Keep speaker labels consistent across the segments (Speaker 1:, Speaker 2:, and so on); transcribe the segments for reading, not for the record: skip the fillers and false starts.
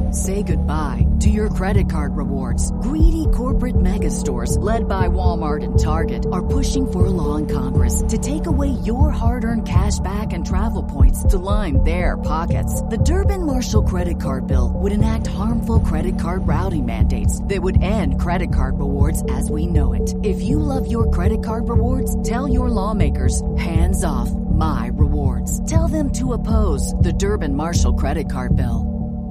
Speaker 1: Say goodbye to your credit card rewards. Greedy corporate mega stores, led by Walmart and Target, are pushing for a law in Congress to take away your hard-earned cash back and travel points to line their pockets. The Durbin-Marshall credit card bill would enact harmful credit card routing mandates that would end credit card rewards as we know it. If you love your credit card rewards, tell your lawmakers, hands off my rewards. Tell them to oppose the Durbin-Marshall credit card bill.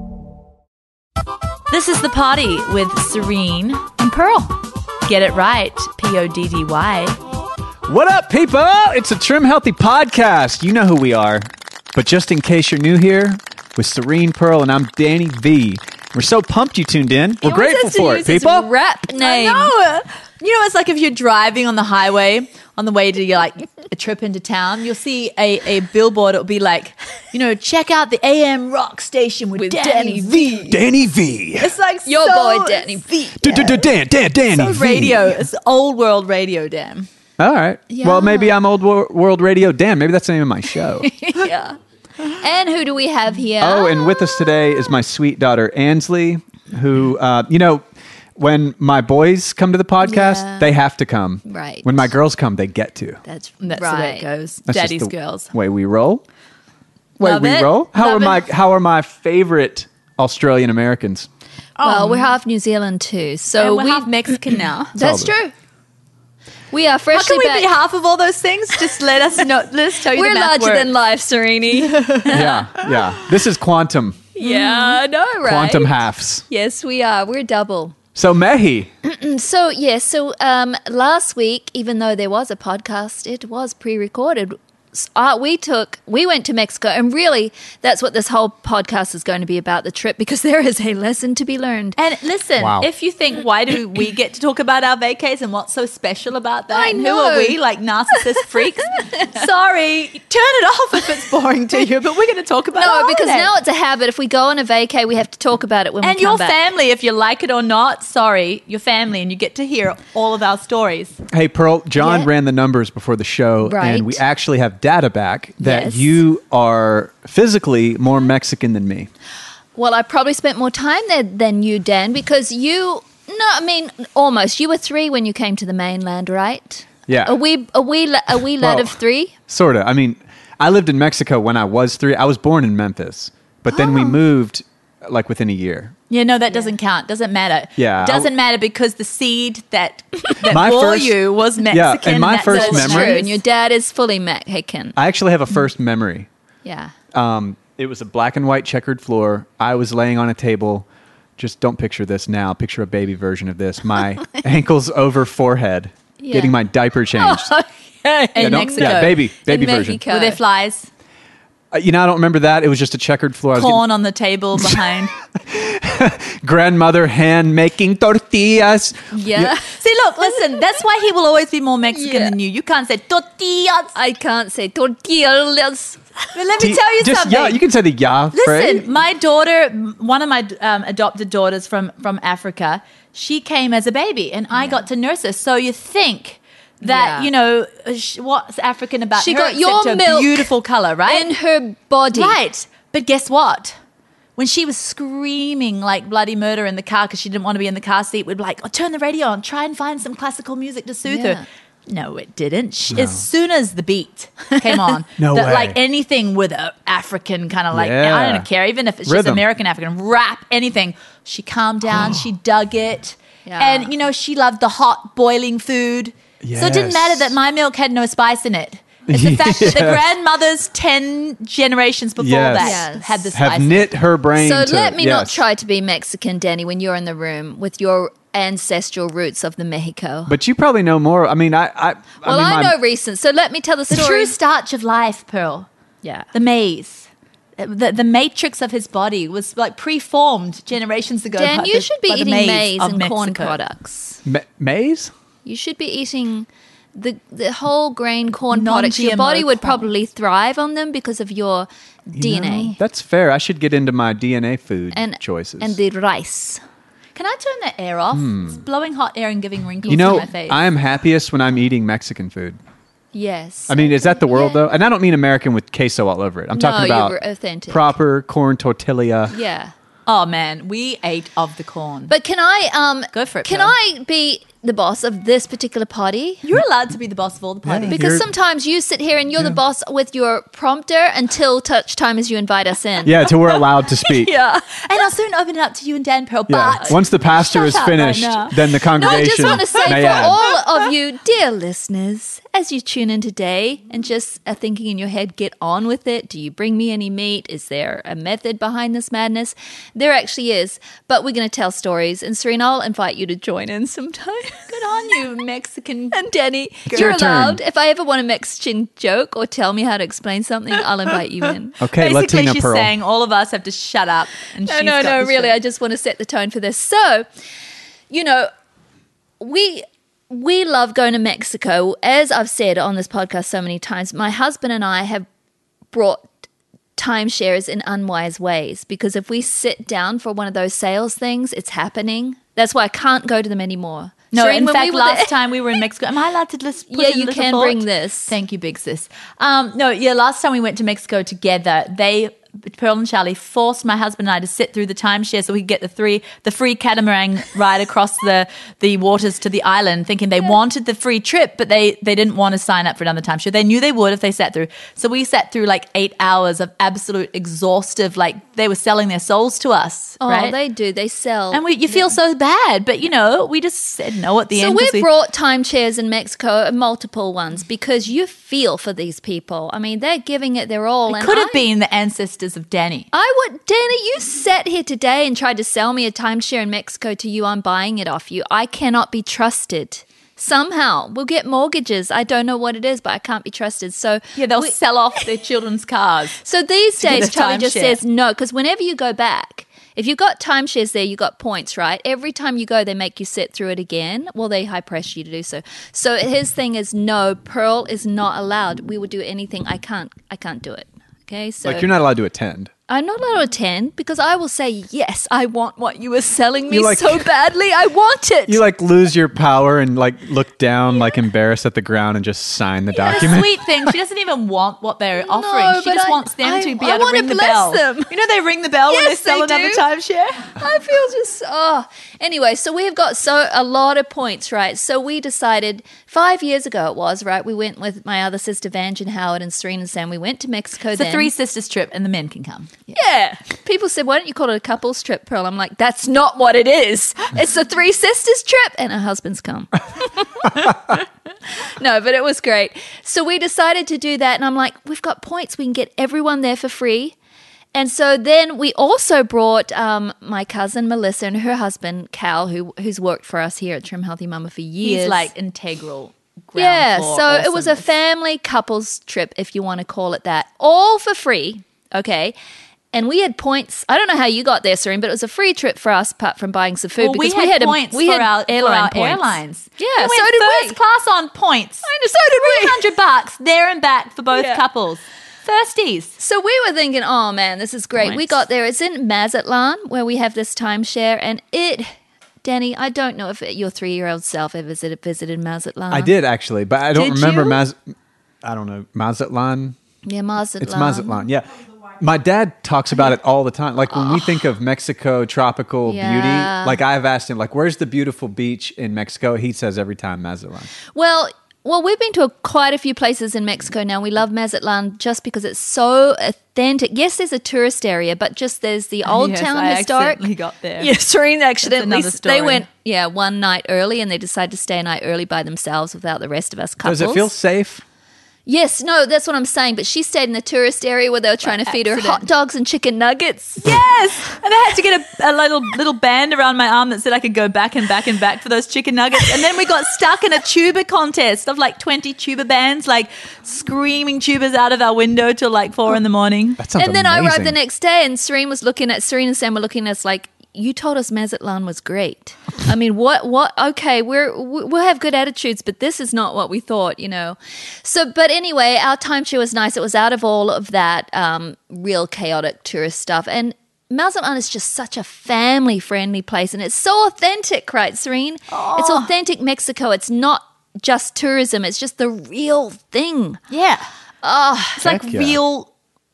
Speaker 2: This is The Party with Serene and Pearl. Get it right, Poddy.
Speaker 3: What up, people? It's a Trim Healthy podcast. You know who we are. But just in case you're new here, with Serene, Pearl, and I'm Danny V. We're so pumped you tuned in. We're grateful for it, people.
Speaker 2: Rap name.
Speaker 4: I know. You know, it's like if you're driving on the highway on the way to a trip into town, you'll see a billboard. It'll be like, check out the AM rock station with Danny V.
Speaker 3: Danny V.
Speaker 4: It's like
Speaker 2: your boy Danny V.
Speaker 3: Danny
Speaker 4: so
Speaker 3: V.
Speaker 4: radio. It's old world radio, Dan.
Speaker 3: All right.
Speaker 2: Yeah.
Speaker 3: Well, maybe I'm Old World Radio Dan. Maybe that's the name of my show.
Speaker 2: Yeah. And who do we have here?
Speaker 3: Oh, and with us today is my sweet daughter, Ansley, who, when my boys come to the podcast, they have to come.
Speaker 2: Right.
Speaker 3: When my girls come, they get to.
Speaker 4: That's
Speaker 2: right.
Speaker 4: the way it goes.
Speaker 3: That's just
Speaker 4: Daddy's
Speaker 3: the
Speaker 4: girls.
Speaker 3: way we roll.
Speaker 4: Love it.
Speaker 3: How are my favorite Australian Americans?
Speaker 2: Well, we're half New Zealand too, so
Speaker 4: And we're half Mexican now.
Speaker 2: That's true. We are
Speaker 4: How
Speaker 2: freshly
Speaker 4: can we
Speaker 2: back.
Speaker 4: be half of all those things? Just let us know. Let us tell you
Speaker 2: We're
Speaker 4: the math
Speaker 2: larger
Speaker 4: word.
Speaker 2: than life, Serene.
Speaker 3: Yeah. This is quantum.
Speaker 2: Yeah, I know, right?
Speaker 3: Quantum halves.
Speaker 2: Yes, we are. We're double.
Speaker 3: So, Mehi.
Speaker 2: So last week, even though there was a podcast, it was pre-recorded. We went to Mexico, and really that's what this whole podcast is going to be about, the trip, because there is a lesson to be learned.
Speaker 4: And listen,
Speaker 3: Wow.
Speaker 4: if you think, why do we get to talk about our vacays and what's so special about that?
Speaker 2: I
Speaker 4: And
Speaker 2: know.
Speaker 4: who are we, like narcissist freaks? Sorry, turn it off if it's boring to you, but we're going to talk about
Speaker 2: No,
Speaker 4: our
Speaker 2: because
Speaker 4: holiday.
Speaker 2: now it's a habit. If we go on a vacay, we have to talk about it when we
Speaker 4: And
Speaker 2: come
Speaker 4: your
Speaker 2: back.
Speaker 4: family, if you like it or not, sorry, your family, and you get to hear all of our stories.
Speaker 3: Hey, Pearl, John
Speaker 2: Yeah.
Speaker 3: ran the numbers before the show,
Speaker 2: Right.
Speaker 3: and we actually have data back that
Speaker 2: Yes.
Speaker 3: you are physically more Mexican than me.
Speaker 2: Well, I probably spent more time there than you, Dan, because almost. You were 3 when you came to the mainland, right?
Speaker 3: Yeah.
Speaker 2: A wee lad
Speaker 3: Well,
Speaker 2: of 3?
Speaker 3: Sort of. I mean, I lived in Mexico when I was 3. I was born in Memphis, but then we moved like within a year.
Speaker 4: Yeah, no, that doesn't count. Doesn't matter.
Speaker 3: Yeah,
Speaker 4: Doesn't matter because the seed that
Speaker 3: My
Speaker 4: bore
Speaker 3: first-
Speaker 4: you was Mexican.
Speaker 3: and my
Speaker 4: that's
Speaker 3: first
Speaker 4: all that
Speaker 3: memory-
Speaker 2: True,
Speaker 4: matters.
Speaker 2: and your dad is fully Mexican.
Speaker 3: I actually have a first memory.
Speaker 2: Yeah.
Speaker 3: It was a black and white checkered floor. I was laying on a table. Just don't picture this now. Picture a baby version of this. My ankles over forehead,
Speaker 2: Yeah.
Speaker 3: getting my diaper changed.
Speaker 4: In
Speaker 3: don't-
Speaker 4: Mexico.
Speaker 3: yeah, baby
Speaker 2: In
Speaker 3: version.
Speaker 2: Mexico.
Speaker 4: Were there flies?
Speaker 3: I don't remember that. It was just a checkered floor. I was
Speaker 4: Corn on the table behind.
Speaker 3: getting grandmother hand making tortillas.
Speaker 2: Yeah.
Speaker 4: See, look, listen, that's why he will always be more Mexican
Speaker 2: Yeah.
Speaker 4: than you. You can't say tortillas.
Speaker 2: I can't say tortillas.
Speaker 4: But let me tell you something.
Speaker 3: Yeah, you can say the ya phrase.
Speaker 4: Listen, my daughter, one of my adopted daughters from Africa, she came as a baby and I got to nurse her. So you think that,
Speaker 2: Yeah.
Speaker 4: what's African about
Speaker 2: She
Speaker 4: her
Speaker 2: got your
Speaker 4: except her
Speaker 2: milk
Speaker 4: beautiful color, right?
Speaker 2: In her body.
Speaker 4: Right. But guess what? When she was screaming like bloody murder in the car because she didn't want to be in the car seat, we'd be like, turn the radio on, try and find some classical music to soothe
Speaker 2: Yeah.
Speaker 4: her. No, it didn't. As soon as the beat came on,
Speaker 3: No way.
Speaker 4: like anything with a African kind of like,
Speaker 3: Yeah.
Speaker 4: I don't care, even if it's just
Speaker 3: Rhythm.
Speaker 4: American African, rap, anything, she calmed down, she dug it.
Speaker 2: Yeah.
Speaker 4: And, she loved the hot boiling food. So it didn't
Speaker 3: Yes.
Speaker 4: matter that my milk had no spice in it. It's the fact that the
Speaker 3: Yes.
Speaker 4: grandmothers 10 generations before
Speaker 3: Yes.
Speaker 4: that
Speaker 2: Yes.
Speaker 4: had the spice.
Speaker 3: Have knit her brain
Speaker 2: So
Speaker 3: to,
Speaker 2: let me not
Speaker 3: yes.
Speaker 2: try to be Mexican, Danny, when you're in the room with your ancestral roots of the Mexico.
Speaker 3: But you probably know more. I mean, I
Speaker 2: know recent, so let me tell the
Speaker 4: The
Speaker 2: story.
Speaker 4: true starch of life, Pearl.
Speaker 2: Yeah.
Speaker 4: The maize. The matrix of his body was like preformed generations ago.
Speaker 2: Dan,
Speaker 4: by
Speaker 2: you
Speaker 4: the-
Speaker 2: should be
Speaker 4: by the
Speaker 2: eating maize
Speaker 4: of
Speaker 2: and corn
Speaker 4: Mexico.
Speaker 2: products.
Speaker 3: maize?
Speaker 2: You should be eating the whole grain corn products. Your
Speaker 4: Non-GMO
Speaker 2: body would
Speaker 4: corn.
Speaker 2: probably thrive on them because of your DNA
Speaker 3: That's fair. I should get into my DNA food
Speaker 2: and
Speaker 3: choices.
Speaker 2: and the rice.
Speaker 4: Can I turn the air off? It's blowing hot air and giving wrinkles
Speaker 3: you
Speaker 4: to
Speaker 3: know,
Speaker 4: my face.
Speaker 3: I am happiest when I'm eating Mexican food.
Speaker 2: Yes.
Speaker 3: I mean, is that the world
Speaker 2: Yeah.
Speaker 3: though? And I don't mean American with queso all over it. I'm
Speaker 2: No,
Speaker 3: talking about
Speaker 2: you're authentic.
Speaker 3: proper corn tortilla.
Speaker 2: Yeah.
Speaker 4: Oh, man, we ate of the corn.
Speaker 2: But can I
Speaker 4: Go for it,
Speaker 2: Can
Speaker 4: Pearl.
Speaker 2: I be the boss of this particular party?
Speaker 4: You're allowed to be the boss of all the parties.
Speaker 3: Yeah.
Speaker 2: Because
Speaker 3: You're-
Speaker 2: sometimes you sit here and you're the boss with your prompter until such time as you invite us in.
Speaker 3: Yeah, till we're allowed to speak.
Speaker 2: Yeah.
Speaker 4: And I'll soon open it up to you and Dan Pearl.
Speaker 3: Yeah.
Speaker 4: But
Speaker 3: Once the pastor is
Speaker 4: Shut up right
Speaker 3: finished,
Speaker 4: now.
Speaker 3: then the
Speaker 2: No, I
Speaker 3: congregation
Speaker 2: just want to say
Speaker 3: may
Speaker 2: for
Speaker 3: add.
Speaker 2: all of you, dear listeners, as you tune in today and just are thinking in your head, get on with it. Do you bring me any meat? Is there a method behind this madness? There actually is. But we're going to tell stories. And Serena, I'll invite you to join in sometime.
Speaker 4: good on you, Mexican.
Speaker 2: And Danny,
Speaker 3: It's
Speaker 2: you're
Speaker 3: your turn.
Speaker 2: allowed. If I ever want a Mexican joke or tell me how to explain something, I'll invite you in.
Speaker 3: Okay,
Speaker 4: Basically,
Speaker 3: Latina
Speaker 4: she's
Speaker 3: Pearl.
Speaker 4: saying all of us have to shut up. And
Speaker 2: No,
Speaker 4: she's
Speaker 2: no,
Speaker 4: got
Speaker 2: no,
Speaker 4: the
Speaker 2: really.
Speaker 4: show.
Speaker 2: I just want to set the tone for this. So, you know, we love going to Mexico. As I've said on this podcast so many times, my husband and I have brought timeshares in unwise ways because if we sit down for one of those sales things, it's happening. That's why I can't go to them anymore.
Speaker 4: No,
Speaker 2: Serene,
Speaker 4: in
Speaker 2: when
Speaker 4: fact,
Speaker 2: we were
Speaker 4: last
Speaker 2: there-
Speaker 4: time we were in Mexico, am I allowed to just put
Speaker 2: Yeah,
Speaker 4: in a
Speaker 2: you
Speaker 4: little
Speaker 2: can
Speaker 4: thought?
Speaker 2: bring this.
Speaker 4: Thank you, big sis. Last time we went to Mexico together, Pearl and Charlie forced my husband and I to sit through the timeshare so we could get the free catamaran ride across the waters to the island, thinking they wanted the free trip, but they didn't want to sign up for another timeshare. They knew they would if they sat through. So we sat through like 8 hours of absolute exhaustive, like they were selling their souls to us.
Speaker 2: Oh,
Speaker 4: right?
Speaker 2: they do. They sell.
Speaker 4: And you feel so bad, but we just said no at the
Speaker 2: So
Speaker 4: end. 'cause
Speaker 2: we brought timeshares in Mexico, multiple ones, because you feel for these people. I mean, they're giving it their all.
Speaker 4: It
Speaker 2: and
Speaker 4: could have
Speaker 2: I-
Speaker 4: been the ancestors of Danny.
Speaker 2: Danny, you sat here today and tried to sell me a timeshare in Mexico to you. I'm buying it off you. I cannot be trusted. Somehow we'll get mortgages. I don't know what it is, but I can't be trusted. So
Speaker 4: Yeah, they'll sell off their children's cars.
Speaker 2: So these
Speaker 4: get
Speaker 2: days,
Speaker 4: a
Speaker 2: Charlie just
Speaker 4: timeshare.
Speaker 2: says no, because whenever you go back, if you've got timeshares there, you got points, right? Every time you go, they make you sit through it again. Well, they high pressure you to do so. So his thing is no, Pearl is not allowed. We will do anything. I can't do it. Okay, so
Speaker 3: Like, you're not allowed to attend.
Speaker 2: I'm not allowed to attend because I will say, yes, I want what you were selling me
Speaker 3: You, like-
Speaker 2: so badly. I want it.
Speaker 3: You like lose your power and like look down like embarrassed at the ground and just sign the
Speaker 4: The
Speaker 3: document.
Speaker 4: sweet thing, she doesn't even want what they're offering. She
Speaker 2: but
Speaker 4: just
Speaker 2: I-
Speaker 4: wants them to be
Speaker 2: I
Speaker 4: able to
Speaker 2: wanna
Speaker 4: ring the
Speaker 2: bless
Speaker 4: bell.
Speaker 2: them.
Speaker 4: You know they ring the bell when they
Speaker 2: Yes,
Speaker 4: sell
Speaker 2: they
Speaker 4: another
Speaker 2: do.
Speaker 4: timeshare?
Speaker 2: I feel just anyway, so we have got a lot of points, right? So we decided 5 years ago it was, right? We went with my other sister Vange and Howard and Serena and Sam. We went to Mexico
Speaker 4: It's a
Speaker 2: then.
Speaker 4: three sisters trip and the men can come.
Speaker 2: Yeah. People said, why don't you call it a couples trip, Pearl? I'm like, that's not what it is. It's a three sisters trip and our husbands come. No, but it was great. So we decided to do that and I'm like, we've got points. We can get everyone there for free. And so then we also brought my cousin Melissa and her husband Cal, who's worked for us here at Trim Healthy Mama for years.
Speaker 4: He's like integral. Ground
Speaker 2: Yeah,
Speaker 4: floor
Speaker 2: so it was a
Speaker 4: awesomeness.
Speaker 2: family couples trip, if you want to call it that, all for free. Okay. And we had points. I don't know how you got there, Serene, but it was a free trip for us apart from buying some food
Speaker 4: Well,
Speaker 2: because
Speaker 4: we had
Speaker 2: had
Speaker 4: points
Speaker 2: we
Speaker 4: for
Speaker 2: had
Speaker 4: our
Speaker 2: airline points.
Speaker 4: airlines.
Speaker 2: Yeah,
Speaker 4: we
Speaker 2: so
Speaker 4: went
Speaker 2: did
Speaker 4: first
Speaker 2: we.
Speaker 4: class on points.
Speaker 2: I know, so did we.
Speaker 4: $300 there and back for both
Speaker 2: Yeah.
Speaker 4: couples. Thirsties.
Speaker 2: So we were thinking, oh man, this is great. We
Speaker 4: Points.
Speaker 2: got there. It's in Mazatlan where we have this timeshare, and Danny, I don't know if your 3-year-old self ever visited Mazatlan.
Speaker 3: I did actually, but I don't
Speaker 4: Did
Speaker 3: remember
Speaker 4: you?
Speaker 3: I don't know, Mazatlan.
Speaker 2: Yeah, Mazatlan.
Speaker 3: It's Mazatlan, yeah. My dad talks about it all the time. Like when we think of Mexico tropical
Speaker 2: Yeah.
Speaker 3: beauty, like I've asked him, like, where's the beautiful beach in Mexico? He says every time Mazatlan.
Speaker 2: Well, we've been to quite a few places in Mexico now. We love Mazatlan just because it's so authentic. Yes, there's a tourist area, but just there's the old
Speaker 4: Yes,
Speaker 2: town
Speaker 4: I
Speaker 2: historic.
Speaker 4: accidentally got there.
Speaker 2: Yeah, Serene accidentally.
Speaker 4: another story.
Speaker 2: They went, one night early, and they decided to stay a night early by themselves without the rest of us couples.
Speaker 3: Does it feel safe?
Speaker 2: Yes, no, that's what I'm saying. But she stayed in the tourist area where they were trying to feed her
Speaker 4: accident.
Speaker 2: hot dogs and chicken nuggets.
Speaker 4: Yes, and I had to get a little band around my arm that said I could go back and back and back for those chicken nuggets. And then we got stuck in a tuba contest of like 20 tuba bands, like screaming tubas out of our window till like 4 a.m.
Speaker 3: That sounds
Speaker 2: And then I
Speaker 3: amazing.
Speaker 2: arrived the next day, and Serene and Sam were looking at us like, you told us Mazatlan was great. I mean, what? Okay, we'll have good attitudes, but this is not what we thought, So, but anyway, our timeshare was nice. It was out of all of that real chaotic tourist stuff. And Mazatlan is just such a family-friendly place, and it's so authentic, right, Serene? It's authentic Mexico. It's not just tourism. It's just the real thing.
Speaker 4: Yeah. It's like
Speaker 3: Heck yeah.
Speaker 4: real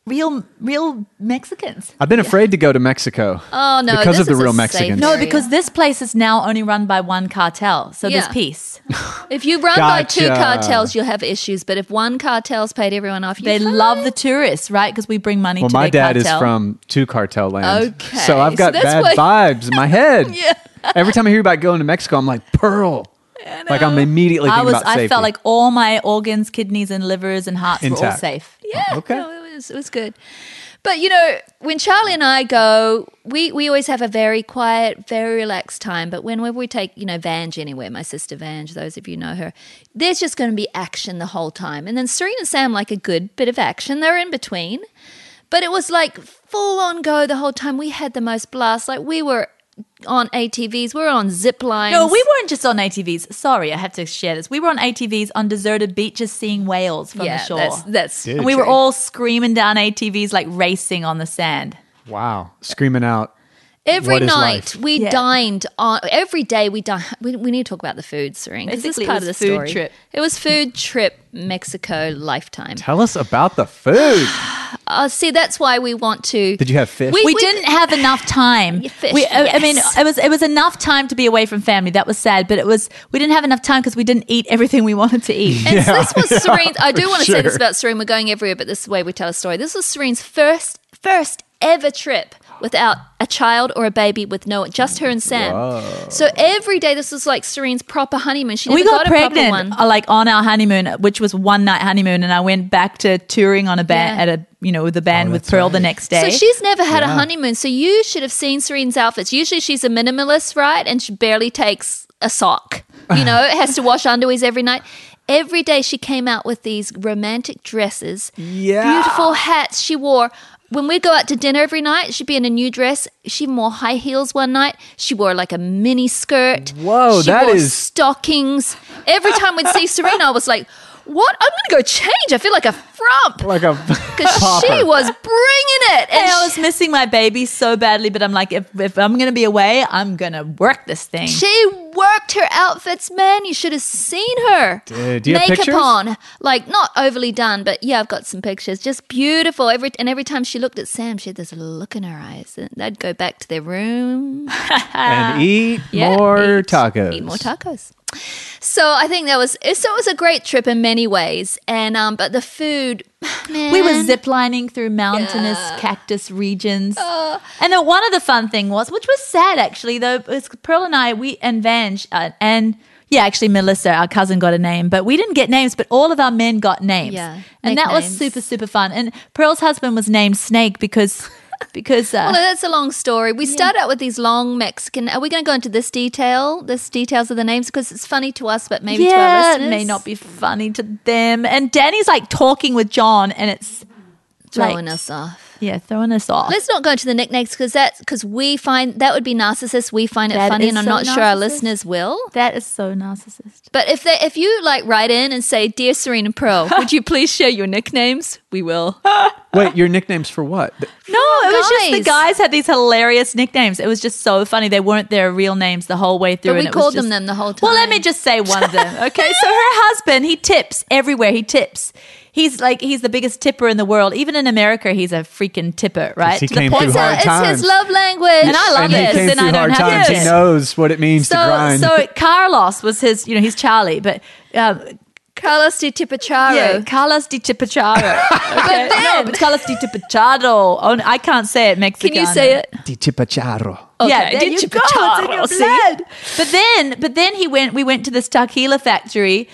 Speaker 4: real Mexicans.
Speaker 3: I've been afraid to go to Mexico.
Speaker 2: Oh, no.
Speaker 3: Because of
Speaker 2: this
Speaker 3: the
Speaker 2: is
Speaker 3: real
Speaker 2: a safe
Speaker 3: Mexicans.
Speaker 4: No,
Speaker 2: area.
Speaker 4: because this place is now only run by one cartel, so there's
Speaker 2: Yeah.
Speaker 4: peace.
Speaker 2: If you run by two
Speaker 3: Gotcha.
Speaker 2: cartels, you'll have issues. But if one cartel's paid everyone off,
Speaker 4: They
Speaker 2: you're
Speaker 4: love
Speaker 2: fine.
Speaker 4: the tourists, right? Because we bring money
Speaker 3: Well,
Speaker 4: to
Speaker 3: my
Speaker 4: their
Speaker 3: dad
Speaker 4: cartel.
Speaker 3: is from two cartel land.
Speaker 2: Okay,
Speaker 3: So I've got
Speaker 2: so that's
Speaker 3: bad vibes in my head.
Speaker 2: Yeah.
Speaker 3: Every time I hear about going to Mexico, I'm like, Pearl. Like I'm immediately thinking about safety.
Speaker 4: I felt like all my organs, kidneys, and livers and hearts were all
Speaker 3: Intact.
Speaker 4: safe.
Speaker 2: Yeah,
Speaker 3: Okay.
Speaker 2: no, it was good. But when Charlie and I go, we always have a very quiet, very relaxed time. But whenever we take, Vange anywhere, my sister Vange, those of you know her, there's just going to be action the whole time. And then Serena and Sam like a good bit of action. They're in between. But it was like full on go the whole time. We had the most blast. Like we were on ATVs, we were on zip lines.
Speaker 4: No, we weren't just on ATVs. Sorry, I have to share this. We were on ATVs on deserted beaches seeing whales from the shore.
Speaker 2: That's
Speaker 3: Dude.
Speaker 4: and we were all screaming down ATVs like racing on the sand.
Speaker 3: wow, screaming out.
Speaker 2: Every
Speaker 3: What is
Speaker 2: night
Speaker 3: life?
Speaker 2: we
Speaker 4: Yeah.
Speaker 2: dined on. Every day we dined. We need to talk about the food, Serene. 'Cause this
Speaker 4: Basically,
Speaker 2: is
Speaker 4: it
Speaker 2: part
Speaker 4: was
Speaker 2: of the
Speaker 4: food
Speaker 2: story.
Speaker 4: trip.
Speaker 2: It was food trip Mexico lifetime.
Speaker 3: Tell us about the food.
Speaker 2: See, that's why we want to.
Speaker 3: Did you have fish?
Speaker 4: We didn't have enough time.
Speaker 2: Yeah, fish,
Speaker 4: I mean,
Speaker 2: yes.
Speaker 4: it was enough time to be away from family. That was sad, but we didn't have enough time because we didn't eat everything we wanted to eat.
Speaker 2: And so this was Serene's. I do want to say this
Speaker 3: sure.
Speaker 2: about Serene. We're going everywhere, but this is the way we tell a story. This was Serene's first ever trip without a child or a baby, with just her and Sam. So every day, this was like Serene's proper honeymoon. She never
Speaker 4: We got
Speaker 2: got a proper
Speaker 4: pregnant
Speaker 2: one.
Speaker 4: like on our honeymoon, which was one night honeymoon, and I went back to touring on a band
Speaker 2: Yeah.
Speaker 4: with a band with
Speaker 3: that's
Speaker 4: Pearl
Speaker 3: right.
Speaker 4: the next day.
Speaker 2: So she's never had a honeymoon. So you should have seen Serene's outfits. Usually she's a minimalist, right? And she barely takes a sock. Has to wash underwears every night. Every day she came out with these romantic dresses, beautiful hats she wore. When we'd go out to dinner every night, she'd be in a new dress. She wore high heels one night. She wore like a mini skirt.
Speaker 3: Whoa,
Speaker 2: she
Speaker 3: that
Speaker 2: wore
Speaker 3: is-
Speaker 2: stockings. Every time we'd see Serena, I was like, what? I'm going to go change. I feel like a frump.
Speaker 3: like a
Speaker 2: Because she was bringing it.
Speaker 4: Hey,
Speaker 2: And
Speaker 4: I was missing my baby so badly, but I'm like, if I'm going to be away, I'm going to work this thing.
Speaker 2: she worked her outfits, man. You should have seen her.
Speaker 3: Dude, do you have
Speaker 2: Makeup
Speaker 3: pictures?
Speaker 2: on, like not overly done, but yeah, I've got some pictures. Just beautiful. Every time she looked at Sam, she had this look in her eyes. And they'd go back to their room,
Speaker 3: and eat
Speaker 2: Yeah,
Speaker 3: more
Speaker 2: eat-
Speaker 3: tacos.
Speaker 2: eat more tacos. So I think it was a great trip in many ways, and but the food, man,
Speaker 4: We were ziplining through mountainous cactus regions. And then one of the fun thing was, which was sad actually, though, was Pearl and I, and Vange, and actually Melissa, our cousin, got a name, but we didn't get names, but all of our men got names.
Speaker 2: Yeah,
Speaker 4: And that was
Speaker 2: nicknames.
Speaker 4: super, super fun. And Pearl's husband was named Snake because
Speaker 2: Well, that's a long story. We start out with these long Mexican. Are we going to go into this details of the names? Because it's funny to us, but maybe to our listeners.
Speaker 4: it may not be funny to them. And Danny's like talking with John, and it's
Speaker 2: throwing
Speaker 4: like,
Speaker 2: us off.
Speaker 4: Yeah, throwing us off.
Speaker 2: Let's not go into the nicknames because we find that would be narcissist. We find it
Speaker 4: That
Speaker 2: funny,
Speaker 4: is
Speaker 2: and I'm
Speaker 4: so
Speaker 2: not sure our
Speaker 4: narcissist.
Speaker 2: listeners will.
Speaker 4: That is so narcissist.
Speaker 2: But if you like write in and say, "Dear Serene and Pearl, would you please share your nicknames?" We will.
Speaker 3: Wait, your nicknames for what?
Speaker 4: No, it was just the
Speaker 2: guys.
Speaker 4: guys had these hilarious nicknames. It was just so funny. They weren't their real names the whole way through.
Speaker 2: But we
Speaker 4: and it was
Speaker 2: called them
Speaker 4: just-
Speaker 2: them the whole time.
Speaker 4: Well, let me just say one of them. Okay, so her husband, he tips everywhere. He tips. He's the biggest tipper in the world. Even in America, he's a freaking tipper, right?
Speaker 3: he
Speaker 4: To the
Speaker 3: came
Speaker 4: point
Speaker 3: through
Speaker 4: that-
Speaker 3: hard
Speaker 2: It's
Speaker 3: times.
Speaker 2: his love language,
Speaker 4: And I love
Speaker 3: and
Speaker 4: it.
Speaker 3: he came
Speaker 4: Then I
Speaker 3: through
Speaker 4: don't
Speaker 3: hard
Speaker 4: have
Speaker 3: times.
Speaker 4: to.
Speaker 3: He knows what it means to grind.
Speaker 4: So Carlos was his, he's Charlie, but
Speaker 2: Carlos de Tipacharo.
Speaker 4: yeah, Carlos de Tipacharo. Okay? No, but Carlos de Tipacharo. Oh, I can't say it Mexican.
Speaker 2: Can you say it?
Speaker 3: Di Chipacharo.
Speaker 4: Yeah,
Speaker 2: Okay,
Speaker 4: there you
Speaker 2: di
Speaker 4: go. It's in your
Speaker 2: Chipacharo, see?
Speaker 4: blood. But then we went to this tequila factory,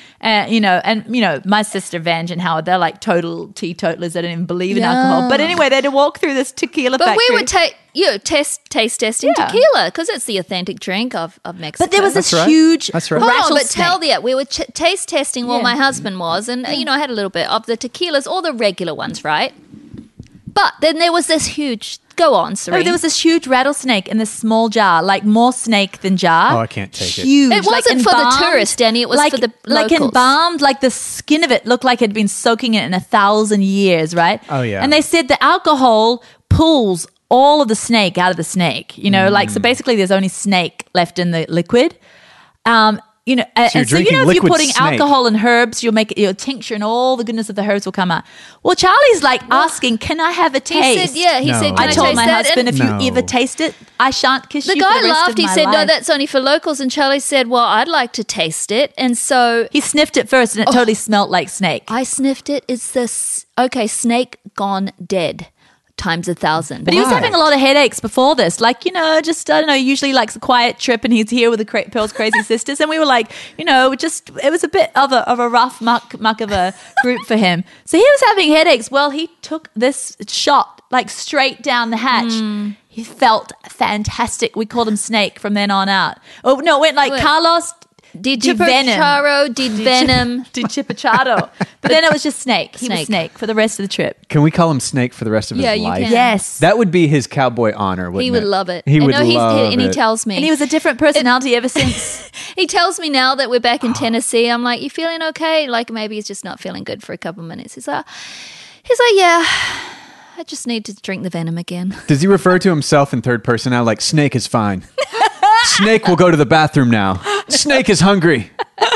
Speaker 4: and my sister Vange and Howard, they're like total teetotalers. They don't even believe in alcohol. But anyway, they had to walk through this tequila
Speaker 2: But
Speaker 4: factory.
Speaker 2: we would taste testing
Speaker 4: Yeah.
Speaker 2: tequila because it's the authentic drink of Mexico.
Speaker 4: But there was this
Speaker 3: That's right.
Speaker 4: huge
Speaker 3: That's right.
Speaker 2: Hold on,
Speaker 4: rattlesnake.
Speaker 2: but tell we were taste testing while
Speaker 4: Yeah.
Speaker 2: my husband was, and I had a little bit of the tequilas, all the regular ones, right? But then there was this huge. Go on, Serene.
Speaker 4: Oh, there was this huge rattlesnake in this small jar, like more snake than jar.
Speaker 3: Oh, I can't take it.
Speaker 4: Huge.
Speaker 2: It wasn't for the tourists, Danny. It was for the
Speaker 4: like
Speaker 2: locals.
Speaker 4: embalmed, like the skin of it looked like it had been soaking it in 1,000 years, right?
Speaker 3: Oh, yeah.
Speaker 4: And they said the alcohol pulls all of the snake out of the snake. So basically there's only snake left in the liquid. You know,
Speaker 3: you're
Speaker 4: and so you
Speaker 3: drinking
Speaker 4: know, if you're
Speaker 3: liquid
Speaker 4: putting
Speaker 3: snake.
Speaker 4: alcohol and herbs, you'll make it your tincture, and all the goodness of the herbs will come out. Well, Charlie's like asking, "Can I have a
Speaker 2: He
Speaker 4: taste?"
Speaker 2: said, yeah, he
Speaker 3: No.
Speaker 2: said, can
Speaker 4: I
Speaker 2: I
Speaker 4: told
Speaker 2: taste
Speaker 4: my
Speaker 2: that?
Speaker 4: husband,
Speaker 2: And
Speaker 4: if you
Speaker 3: No.
Speaker 4: ever taste it, I shan't kiss
Speaker 2: the
Speaker 4: you. for
Speaker 2: guy
Speaker 4: the rest
Speaker 2: laughed.
Speaker 4: Of
Speaker 2: He
Speaker 4: my
Speaker 2: said, no,
Speaker 4: life.
Speaker 2: that's only for locals. And Charlie said, well, I'd like to taste it. And so
Speaker 4: He sniffed it first, and it totally smelled like snake.
Speaker 2: I sniffed it. It's this, okay, snake gone dead times 1,000.
Speaker 4: But he was
Speaker 3: Why?
Speaker 4: having a lot of headaches before this. Like, you know, just, I don't know, usually likes a quiet trip, and he's here with the Pearl's Crazy Sisters. And we were like, you know, just, it was a bit of a rough muck of a group for him. So he was having headaches. Well, he took this shot like straight down the hatch. He felt fantastic. We called him Snake from then on out. Oh, no, it went like
Speaker 2: Wait.
Speaker 4: Carlos
Speaker 2: did
Speaker 4: Venom.
Speaker 2: Chipacharo, did Venom.
Speaker 4: Did Chipachado. But then it was just Snake. He was
Speaker 2: Snake.
Speaker 4: Snake for the rest of the trip.
Speaker 3: Can we call him Snake for the rest of
Speaker 2: Yeah,
Speaker 3: his
Speaker 2: you
Speaker 3: life?
Speaker 2: can.
Speaker 4: Yes.
Speaker 3: That would be his cowboy honor, wouldn't
Speaker 2: He would love it.
Speaker 3: He
Speaker 2: And
Speaker 3: would
Speaker 2: no,
Speaker 3: love
Speaker 2: and he
Speaker 3: it.
Speaker 2: tells me.
Speaker 4: And he was a different personality ever since.
Speaker 2: He tells me now that we're back in Tennessee. I'm like, you feeling okay? Like maybe he's just not feeling good for a couple of minutes. He's like, yeah, I just need to drink the venom again.
Speaker 3: Does he refer to himself in third person now? Like, Snake is fine. Snake will go to the bathroom now. Snake is hungry.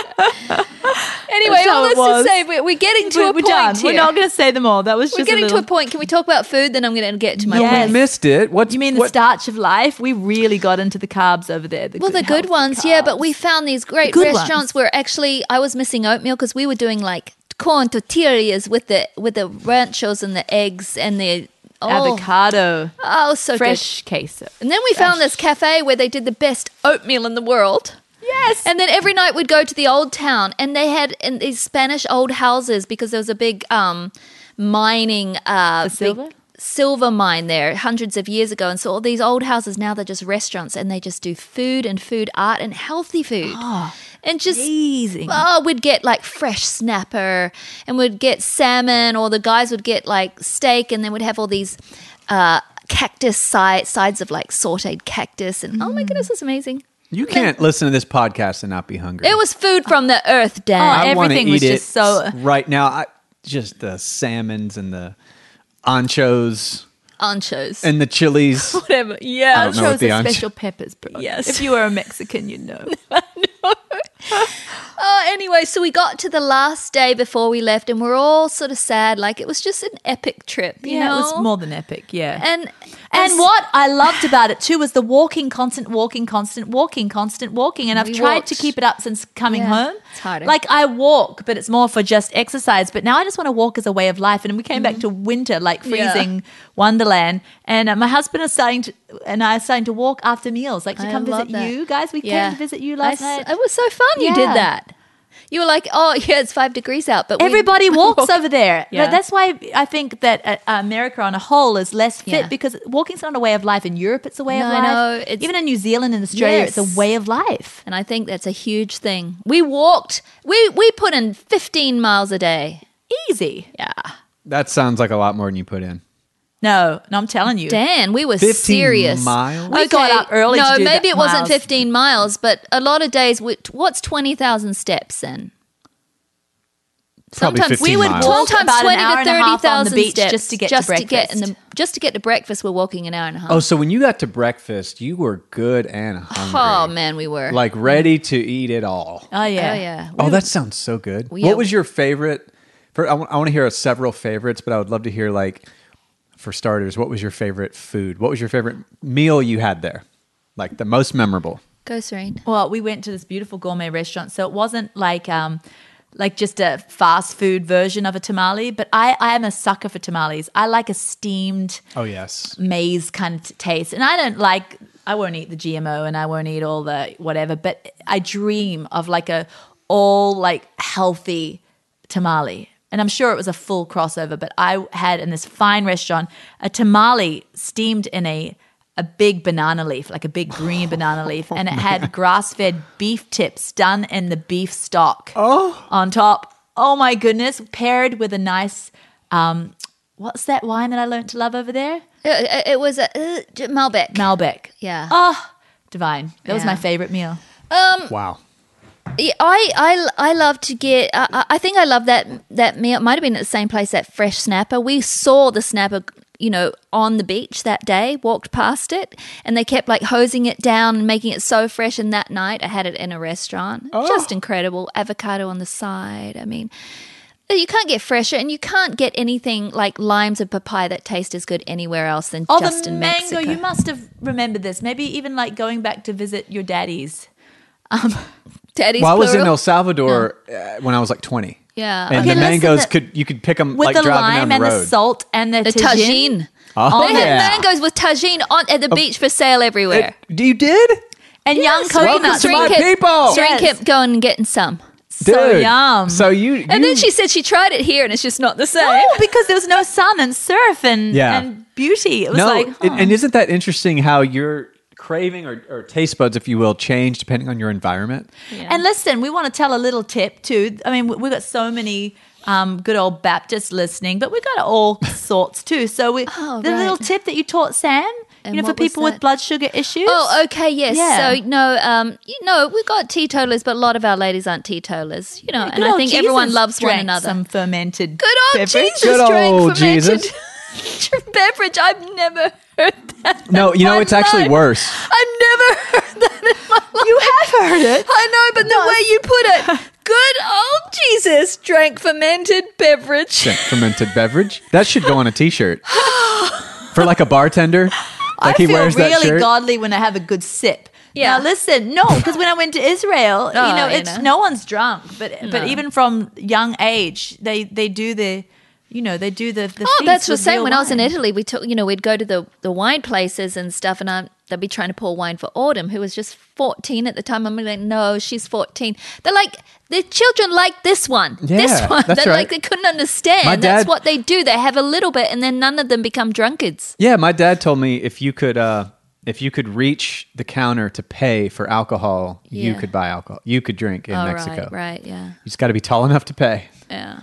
Speaker 2: Anyway,
Speaker 4: That's how
Speaker 2: all
Speaker 4: it
Speaker 2: this
Speaker 4: was.
Speaker 2: to say, we're getting to a
Speaker 4: We're
Speaker 2: point
Speaker 4: done.
Speaker 2: here.
Speaker 4: We're not going to say them all. That was
Speaker 2: We're
Speaker 4: just
Speaker 2: getting
Speaker 4: a
Speaker 2: to
Speaker 4: little...
Speaker 2: a point. Can we talk about food? Then I'm going to get to my
Speaker 4: Yes.
Speaker 2: point.
Speaker 3: We missed it. What
Speaker 4: You mean the starch of life? We really got into the carbs over there.
Speaker 2: Well, the good
Speaker 4: healthy
Speaker 2: ones, yeah, but
Speaker 4: carbs.
Speaker 2: we found these great
Speaker 4: good
Speaker 2: restaurants
Speaker 4: ones.
Speaker 2: where actually I was missing oatmeal because we were doing like corn tortillas with the ranchos and the eggs and the
Speaker 4: avocado,
Speaker 2: so
Speaker 4: fresh queso.
Speaker 2: good. And then we found this cafe where they did the best oatmeal in the world.
Speaker 4: Yes.
Speaker 2: And then every night we'd go to the old town, and they had in these Spanish old houses because there was a big mining
Speaker 4: silver?
Speaker 2: big silver mine there hundreds of years ago. And so all these old houses now they're just restaurants, and they just do food and food art and healthy food. And just
Speaker 4: Amazing.
Speaker 2: we'd get like fresh snapper, and we'd get salmon, or the guys would get like steak, and then we'd have all these cactus sides of like sauteed cactus, and oh my goodness, it's amazing.
Speaker 3: You can't listen to this podcast and not be hungry.
Speaker 2: It was food from the earth, Dan.
Speaker 3: I wanna
Speaker 4: everything
Speaker 3: eat
Speaker 4: was
Speaker 3: it
Speaker 4: just so-
Speaker 3: right now. Just the salmons and the anchos
Speaker 2: Anchos.
Speaker 3: and the chilies.
Speaker 2: Whatever.
Speaker 3: I
Speaker 2: Yeah.
Speaker 3: don't know what
Speaker 4: Chose
Speaker 3: the
Speaker 4: are
Speaker 3: ancho-
Speaker 4: special peppers, bro.
Speaker 2: Yes.
Speaker 4: If you were a Mexican, you'd know.
Speaker 2: Anyway, so we got to the last day before we left, and we're all sort of sad. Like it was just an epic trip, you know?
Speaker 4: It was more than epic, yeah.
Speaker 2: And
Speaker 4: what I loved about it too was the constant walking. And I've
Speaker 2: We
Speaker 4: tried
Speaker 2: walked.
Speaker 4: to keep it up since coming
Speaker 2: Yeah,
Speaker 4: home.
Speaker 2: it's harder.
Speaker 4: Like I walk, but it's more for just exercise. But now I just want to walk as a way of life. And we came back to winter, like freezing wonderland. And my husband is starting to walk after meals, like to
Speaker 2: I
Speaker 4: come
Speaker 2: love
Speaker 4: visit
Speaker 2: that.
Speaker 4: you guys. We came to visit you last night.
Speaker 2: It was so fun. You did
Speaker 4: Yeah.
Speaker 2: that. You were like, oh yeah, it's 5 degrees out, but
Speaker 4: Everybody walks over there.
Speaker 2: Yeah.
Speaker 4: That's why I think that America on a whole is less fit
Speaker 2: Yeah.
Speaker 4: because walking's not a way of life. In Europe, it's a way
Speaker 2: No,
Speaker 4: of
Speaker 2: I
Speaker 4: life.
Speaker 2: know. It's-
Speaker 4: Even in New Zealand and Australia,
Speaker 2: Yes.
Speaker 4: it's a way of life.
Speaker 2: And I think that's a huge thing. We walked. We put in 15 miles a day.
Speaker 4: Easy.
Speaker 2: Yeah.
Speaker 3: That sounds like a lot more than you put in.
Speaker 4: No, I'm telling you.
Speaker 2: Dan, we were
Speaker 3: 15
Speaker 2: serious.
Speaker 3: miles?
Speaker 4: We got up early
Speaker 2: No,
Speaker 4: to do
Speaker 2: maybe
Speaker 4: that
Speaker 2: it wasn't
Speaker 4: miles.
Speaker 2: 15 miles, but a lot of days. What's 20,000 steps then?
Speaker 3: Probably
Speaker 2: Sometimes
Speaker 3: 15
Speaker 4: we would
Speaker 3: miles.
Speaker 4: walk
Speaker 2: Sometimes
Speaker 4: about
Speaker 2: 20
Speaker 4: an hour
Speaker 2: to
Speaker 4: and a half on the
Speaker 2: 30,000
Speaker 4: beach
Speaker 2: steps
Speaker 4: just to get to breakfast.
Speaker 2: just to get to breakfast. We're walking an hour and a half.
Speaker 3: Oh, so when you got to breakfast, you were good and hungry.
Speaker 2: Oh, man, we were.
Speaker 3: Like ready to eat it all.
Speaker 4: Oh, yeah.
Speaker 2: Oh yeah.
Speaker 3: Oh, that sounds so good.
Speaker 2: Yeah.
Speaker 3: What was your favorite? I want to hear several favorites, but I would love to hear, like, for starters, what was your favorite food? What was your favorite meal you had there? Like the most memorable?
Speaker 2: Go, Serene.
Speaker 4: Well, we went to this beautiful gourmet restaurant, so it wasn't like just a fast food version of a tamale, but I am a sucker for tamales. I like a steamed
Speaker 3: Oh, yes.
Speaker 4: maize kind of taste. And I won't eat the GMO and I won't eat all the whatever, but I dream of like a all like healthy tamale. And I'm sure it was a full crossover, but I had in this fine restaurant a tamale steamed in a big banana leaf, like a big green banana leaf, and it had grass-fed beef tips done in the beef stock on top. Oh my goodness, paired with a nice, what's that wine that I learned to love over there?
Speaker 2: It was a Malbec.
Speaker 4: Malbec.
Speaker 2: Yeah.
Speaker 4: Oh, divine. That was
Speaker 2: Yeah.
Speaker 4: my favorite meal.
Speaker 3: Wow.
Speaker 2: Yeah, I love to get. I think I love that meal. It might have been at the same place, that fresh snapper. We saw the snapper, on the beach that day, walked past it, and they kept like hosing it down and making it so fresh. And that night I had it in a restaurant. Just incredible. Avocado on the side. I mean, you can't get fresher, and you can't get anything like limes and papaya that taste as good anywhere else than just in Mexico.
Speaker 4: You must have remembered this. Maybe even like going back to visit your daddy's.
Speaker 2: Daddy's
Speaker 3: Well, I was in
Speaker 2: plural?
Speaker 3: El Salvador when I was like 20.
Speaker 2: Yeah.
Speaker 3: And
Speaker 4: Okay,
Speaker 3: the
Speaker 4: listen,
Speaker 3: mangoes you could pick them
Speaker 4: With
Speaker 3: like
Speaker 4: the
Speaker 3: driving
Speaker 4: lime
Speaker 3: down
Speaker 4: and
Speaker 3: the
Speaker 4: the
Speaker 3: road.
Speaker 4: salt and the
Speaker 2: The
Speaker 4: tagine.
Speaker 2: tagine.
Speaker 3: Oh,
Speaker 2: They had mangoes with tagine at the beach for sale everywhere.
Speaker 3: You did?
Speaker 4: And young
Speaker 3: Welcome
Speaker 4: coconuts.
Speaker 3: to my
Speaker 2: Serene kept-
Speaker 3: people.
Speaker 2: Serene
Speaker 4: Yes.
Speaker 2: kept going and getting some.
Speaker 4: So
Speaker 3: Dude,
Speaker 4: yum.
Speaker 3: So you
Speaker 2: And then she said she tried it here and it's just not the same.
Speaker 4: No, because there was no sun and surf and beauty. It was
Speaker 3: and isn't that interesting how your craving or taste buds, if you will, change depending on your environment?
Speaker 4: And listen, we want to tell a little tip too. I mean, we've got so many good old Baptists listening, but we've got all sorts too. So the
Speaker 2: right.
Speaker 4: little tip that you taught Sam,
Speaker 2: And
Speaker 4: for
Speaker 2: what was
Speaker 4: people with
Speaker 2: that?
Speaker 4: blood sugar issues.
Speaker 2: Oh, okay, yes.
Speaker 4: Yeah.
Speaker 2: So, we've got teetotalers, but a lot of our ladies aren't teetotalers,
Speaker 4: Good
Speaker 2: and I
Speaker 4: old
Speaker 2: think
Speaker 4: Jesus
Speaker 2: everyone loves one
Speaker 4: drank
Speaker 2: another.
Speaker 4: Some fermented
Speaker 2: Good old
Speaker 4: beverage.
Speaker 2: Jesus
Speaker 3: Good
Speaker 2: drank
Speaker 3: old
Speaker 2: fermented
Speaker 3: Jesus.
Speaker 2: beverage. I've never heard that.
Speaker 3: No,
Speaker 2: in my
Speaker 3: it's actually
Speaker 2: life.
Speaker 3: worse.
Speaker 2: I've never heard that in my life.
Speaker 4: You have heard it.
Speaker 2: I know, but the way you put it, good old Jesus drank fermented beverage.
Speaker 3: Fermented beverage. That should go on a T-shirt for like a bartender. Like
Speaker 4: I
Speaker 3: he
Speaker 4: feel
Speaker 3: wears that
Speaker 4: really
Speaker 3: shirt.
Speaker 4: godly when I have a good sip.
Speaker 2: Yeah.
Speaker 4: Now listen, no, because when I went to Israel, no one's drunk, but even from young age, they do the
Speaker 2: Oh,
Speaker 4: feast
Speaker 2: that's the
Speaker 4: with
Speaker 2: same.
Speaker 4: real
Speaker 2: When I was in
Speaker 4: wine.
Speaker 2: Italy, we'd go to the wine places and stuff, and they'd be trying to pour wine for Autumn, who was just 14 at the time. I'm like, no, she's 14. They're like, the children like this one. This
Speaker 3: Yeah,
Speaker 2: one.
Speaker 3: that's
Speaker 2: They're
Speaker 3: right.
Speaker 2: like, they couldn't understand.
Speaker 3: My
Speaker 2: That's
Speaker 3: dad-
Speaker 2: what they do. They have a little bit, and then none of them become drunkards.
Speaker 3: Yeah, my dad told me if you could reach the counter to pay for alcohol, you
Speaker 2: Yeah.
Speaker 3: could buy alcohol. You could drink in Mexico.
Speaker 2: Right, yeah.
Speaker 3: You just got to be tall enough to pay.
Speaker 2: Yeah.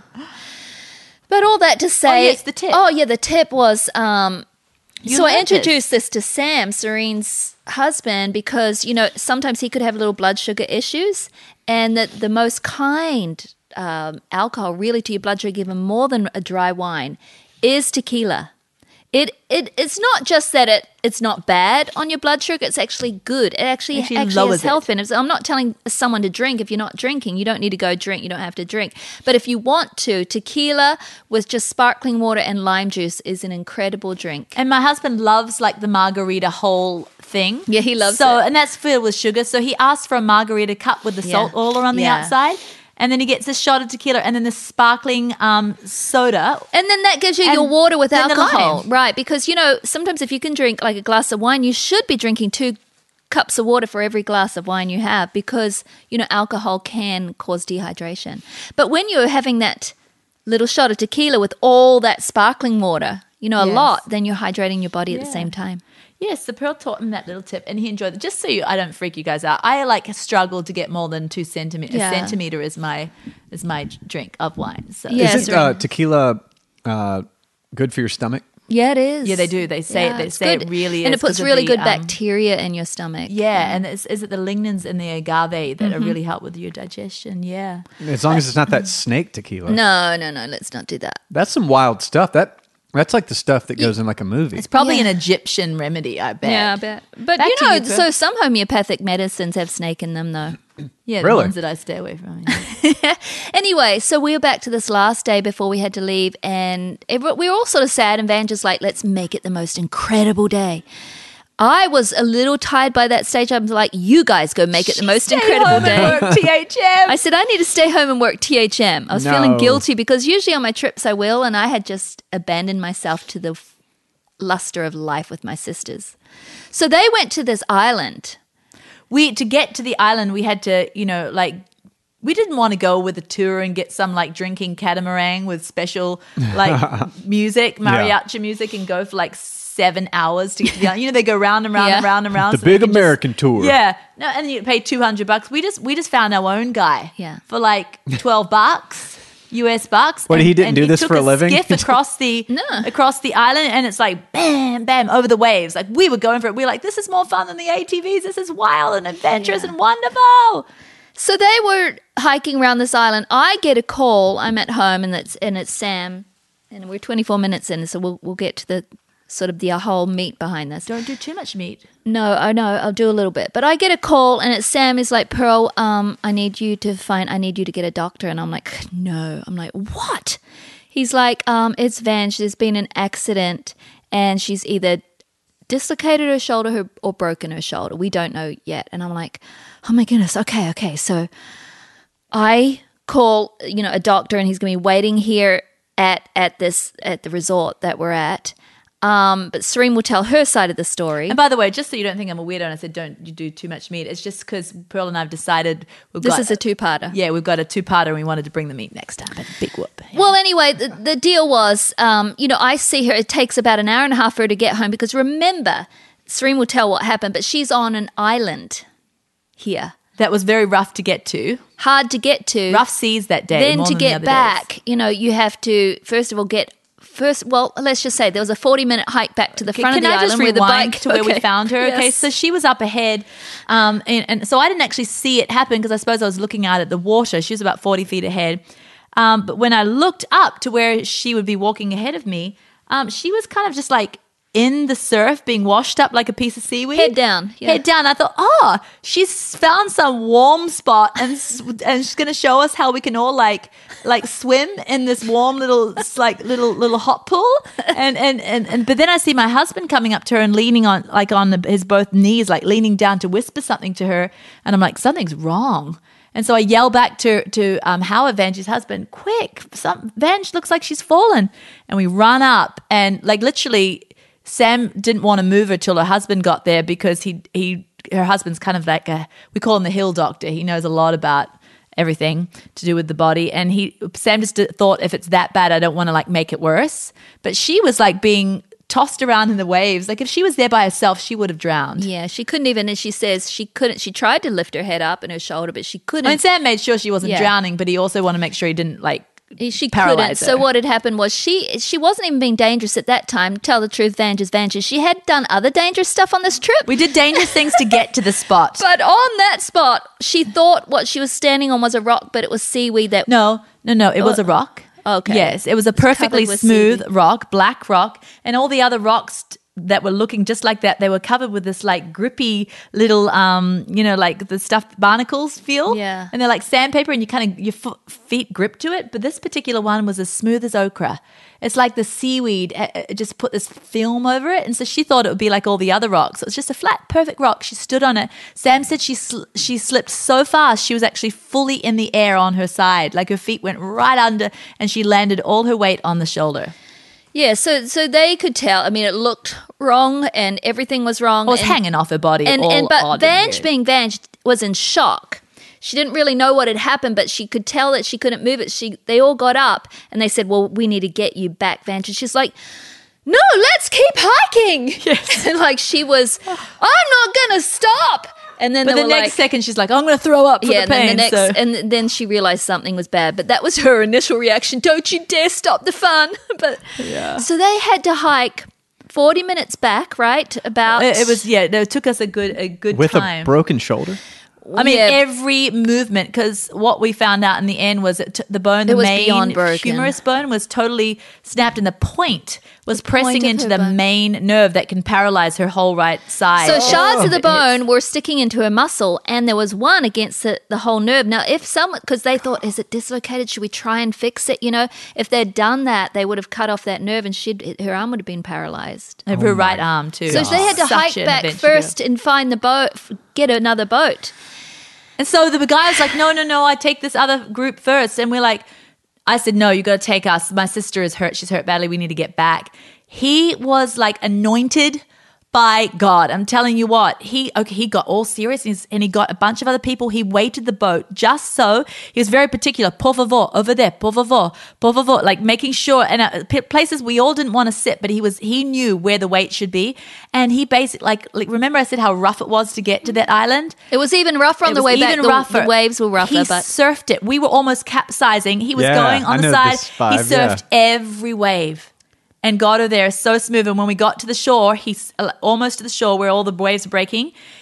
Speaker 2: But all that to say,
Speaker 4: yes, the tip.
Speaker 2: Oh yeah, the tip was. So I
Speaker 4: heard
Speaker 2: introduced this to Sam, Serene's husband, because sometimes he could have little blood sugar issues, and that the most kind alcohol really to your blood sugar, even more than a dry wine, is tequila. It's not just that it's not bad on your blood sugar, it's actually good. It actually
Speaker 4: lowers
Speaker 2: has health
Speaker 4: it.
Speaker 2: benefits. I'm not telling someone to drink if you're not drinking. You don't need to go drink. You don't have to drink. But if you want to, tequila with just sparkling water and lime juice is an incredible drink.
Speaker 4: And my husband loves like the margarita whole thing.
Speaker 2: Yeah, he loves
Speaker 4: it.
Speaker 2: it.
Speaker 4: And that's filled with sugar. So he asked for a margarita cup with the salt all around the outside. And then he gets a shot of tequila and then the sparkling soda.
Speaker 2: And then that gives you
Speaker 4: And
Speaker 2: your water with
Speaker 4: then the
Speaker 2: alcohol.
Speaker 4: lime.
Speaker 2: Right, because, sometimes if you can drink like a glass of wine, you should be drinking 2 cups of water for every glass of wine you have because, alcohol can cause dehydration. But when you're having that little shot of tequila with all that sparkling water, a lot, then you're hydrating your body at the same time.
Speaker 4: Yes, the Pearl taught him that little tip and he enjoyed it. Just so I don't freak you guys out, I struggle to get more than 2 centimeters.
Speaker 2: Yeah.
Speaker 4: A centimeter is my drink of wine. So
Speaker 2: Yeah.
Speaker 3: Isn't tequila good for your stomach?
Speaker 2: Yeah, it is.
Speaker 4: Yeah, they do. They say
Speaker 2: it's
Speaker 4: it
Speaker 2: good.
Speaker 4: really
Speaker 2: and
Speaker 4: is
Speaker 2: it puts
Speaker 4: 'cause of
Speaker 2: really
Speaker 4: the,
Speaker 2: good bacteria in your stomach.
Speaker 4: Yeah, and is it the lignans and the agave that really help with your digestion? Yeah.
Speaker 3: As long as it's not that snake tequila.
Speaker 2: No, let's not do that.
Speaker 3: That's some wild stuff. That's like the stuff that goes in like a movie.
Speaker 4: It's probably
Speaker 2: Yeah.
Speaker 4: an Egyptian remedy, I bet.
Speaker 2: Yeah, I bet. But
Speaker 4: Back to you, Pearl.
Speaker 2: so some homeopathic medicines have snake in them, though.
Speaker 4: Yeah,
Speaker 3: Really?
Speaker 4: the ones that I stay away from.
Speaker 2: Anyway, so we were back to this last day before we had to leave, and we were all sort of sad, and Van just like, let's make it the most incredible day. I was a little tired by that stage. I was like, you guys go make it the most incredible day.
Speaker 4: THM.
Speaker 2: I said, I need to stay home and work THM. I was
Speaker 3: No.
Speaker 2: feeling guilty because usually on my trips I will, and I had just abandoned myself to the luster of life with my sisters. So they went to this island.
Speaker 4: To get to the island, we had to, we didn't want to go with a tour and get some drinking catamaran with special music, mariachi music, and go for 7 hours to get to the island. They go round and round
Speaker 2: Yeah.
Speaker 4: and round and round.
Speaker 3: The
Speaker 4: so we
Speaker 3: big
Speaker 4: can just-
Speaker 3: American tour.
Speaker 4: Yeah. No, and you pay $200. We just found our own guy.
Speaker 2: Yeah.
Speaker 4: For $12. US bucks.
Speaker 3: What,
Speaker 4: and,
Speaker 3: he didn't
Speaker 4: and
Speaker 3: do this
Speaker 4: took
Speaker 3: for a living?
Speaker 4: Skiff across the island, and it's bam, bam over the waves. We were going for it. We were like, this is more fun than the ATVs. This is wild and adventurous and wonderful.
Speaker 2: So they were hiking around this island. I get a call. I'm at home, and it's Sam, and we're 24 minutes in, so we'll get to sort of the whole meat behind this.
Speaker 4: Don't do too much meat.
Speaker 2: No, I know. I'll do a little bit. But I get a call and it's Sam is like, Pearl, I need you to get a doctor. And I'm like, no. I'm like, what? He's like, it's Vange. There's been an accident and she's either dislocated her shoulder or broken her shoulder. We don't know yet. And I'm like, oh my goodness. Okay. So I call, a doctor and he's going to be waiting here at the resort that we're at. But Serene will tell her side of the story.
Speaker 4: And by the way, just so you don't think I'm a weirdo and I said don't you do too much meat, it's just because Pearl and I have decided
Speaker 2: this is a two-parter.
Speaker 4: Yeah, we've got a two-parter and we wanted to bring the meat next time. But big whoop. Yeah.
Speaker 2: Well, anyway, the deal was, I see her. It takes about an hour and a half for her to get home because remember, Serene will tell what happened, but she's on an island here.
Speaker 4: That was very rough to get to.
Speaker 2: Hard to get to.
Speaker 4: Rough seas that day.
Speaker 2: Then
Speaker 4: more
Speaker 2: to
Speaker 4: than
Speaker 2: get
Speaker 4: the
Speaker 2: back, you have to, first of all, let's just say there was a 40-minute hike back to the front of the island
Speaker 4: where
Speaker 2: the bike
Speaker 4: to where we found her.
Speaker 2: Yes.
Speaker 4: Okay, so she was up ahead, and so I didn't actually see it happen because I suppose I was looking out at the water. She was about 40 feet ahead, but when I looked up to where she would be walking ahead of me, she was kind of just like in the surf, being washed up like a piece of seaweed.
Speaker 2: Head down. Yeah.
Speaker 4: Head down. I thought, she's found some warm spot and she's going to show us how we can all like swim in this warm little hot pool. And but then I see my husband coming up to her and leaning on his both knees, like leaning down to whisper something to her. And I'm like, something's wrong. And so I yell back to Howard, Vange's husband, quick, Vange looks like she's fallen. And we run up and like literally Sam didn't want to move her till her husband got there because her husband's kind of like we call him the hill doctor. He knows a lot about everything to do with the body. And Sam just thought if it's that bad, I don't want to like make it worse. But she was like being tossed around in the waves. Like if she was there by herself, she would have drowned.
Speaker 2: Yeah, she couldn't even, and she says she couldn't, she tried to lift her head up and her shoulder, but she couldn't.
Speaker 4: And Sam made sure she wasn't drowning, but he also wanted to make sure he didn't like
Speaker 2: she couldn't.
Speaker 4: her.
Speaker 2: So what had happened was she wasn't even being dangerous at that time. To tell the truth, Vange. She had done other dangerous stuff on this trip.
Speaker 4: We did dangerous things to get to the spot.
Speaker 2: But on that spot, she thought what she was standing on was a rock, but it was seaweed that...
Speaker 4: No. It was a rock.
Speaker 2: Okay.
Speaker 4: Yes, it was a perfectly smooth rock, black rock, and all the other rocks that were looking just like that, they were covered with this like grippy little, like the stuffed barnacles feel.
Speaker 2: Yeah.
Speaker 4: And they're like sandpaper and you kind of, your feet grip to it. But this particular one was as smooth as okra. It's like the seaweed just put this film over it. And so she thought it would be like all the other rocks. It was just a flat, perfect rock. She stood on it. Sam said she slipped so fast, she was actually fully in the air on her side. Like her feet went right under and she landed all her weight on the shoulder.
Speaker 2: Yeah, so they could tell. I mean, it looked wrong and everything was wrong.
Speaker 4: It was hanging off her body.
Speaker 2: But Vange, being Vange, was in shock. She didn't really know what had happened, but she could tell that she couldn't move it. They all got up and they said, well, we need to get you back, Vange. And she's like, no, let's keep hiking.
Speaker 4: Yes.
Speaker 2: And like she was, I'm not going to stop. And then
Speaker 4: but the next second she's like, I'm going to throw up for the pain.
Speaker 2: And then she realized something was bad. But that was her initial reaction. Don't you dare stop the fun. But so they had to hike 40 minutes back, right? About
Speaker 4: it took us a good
Speaker 3: with
Speaker 4: time.
Speaker 3: A broken shoulder.
Speaker 4: I mean, every movement, because what we found out in the end was that the bone, the main humerus bone, was totally snapped, and the point was pressing into the main nerve that can paralyze her whole right side.
Speaker 2: So shards of the bone were sticking into her muscle, and there was one against the whole nerve. Now, because they thought, is it dislocated? Should we try and fix it? If they'd done that, they would have cut off that nerve, and her arm would have been paralyzed.
Speaker 4: Her right arm too.
Speaker 2: So they had to hike back first and find the boat, get another boat.
Speaker 4: And so the guy was like, no, I take this other group first. And we're like, I said, no, you got to take us. My sister is hurt. She's hurt badly. We need to get back. He was like anointed by God. I'm telling you what, he got all serious and he got a bunch of other people. He weighted the boat just so. He was very particular. Por favor, over there, por favor, like making sure. And places we all didn't want to sit, but he knew where the weight should be. And he basically, like remember I said how rough it was to get to that island?
Speaker 2: It was even rougher on the way back. The waves were rougher.
Speaker 4: He surfed it. We were almost capsizing. He was going on the side. He surfed every wave. And got her there so smooth. And when we got to the shore, he's almost to the shore where all the waves are breaking,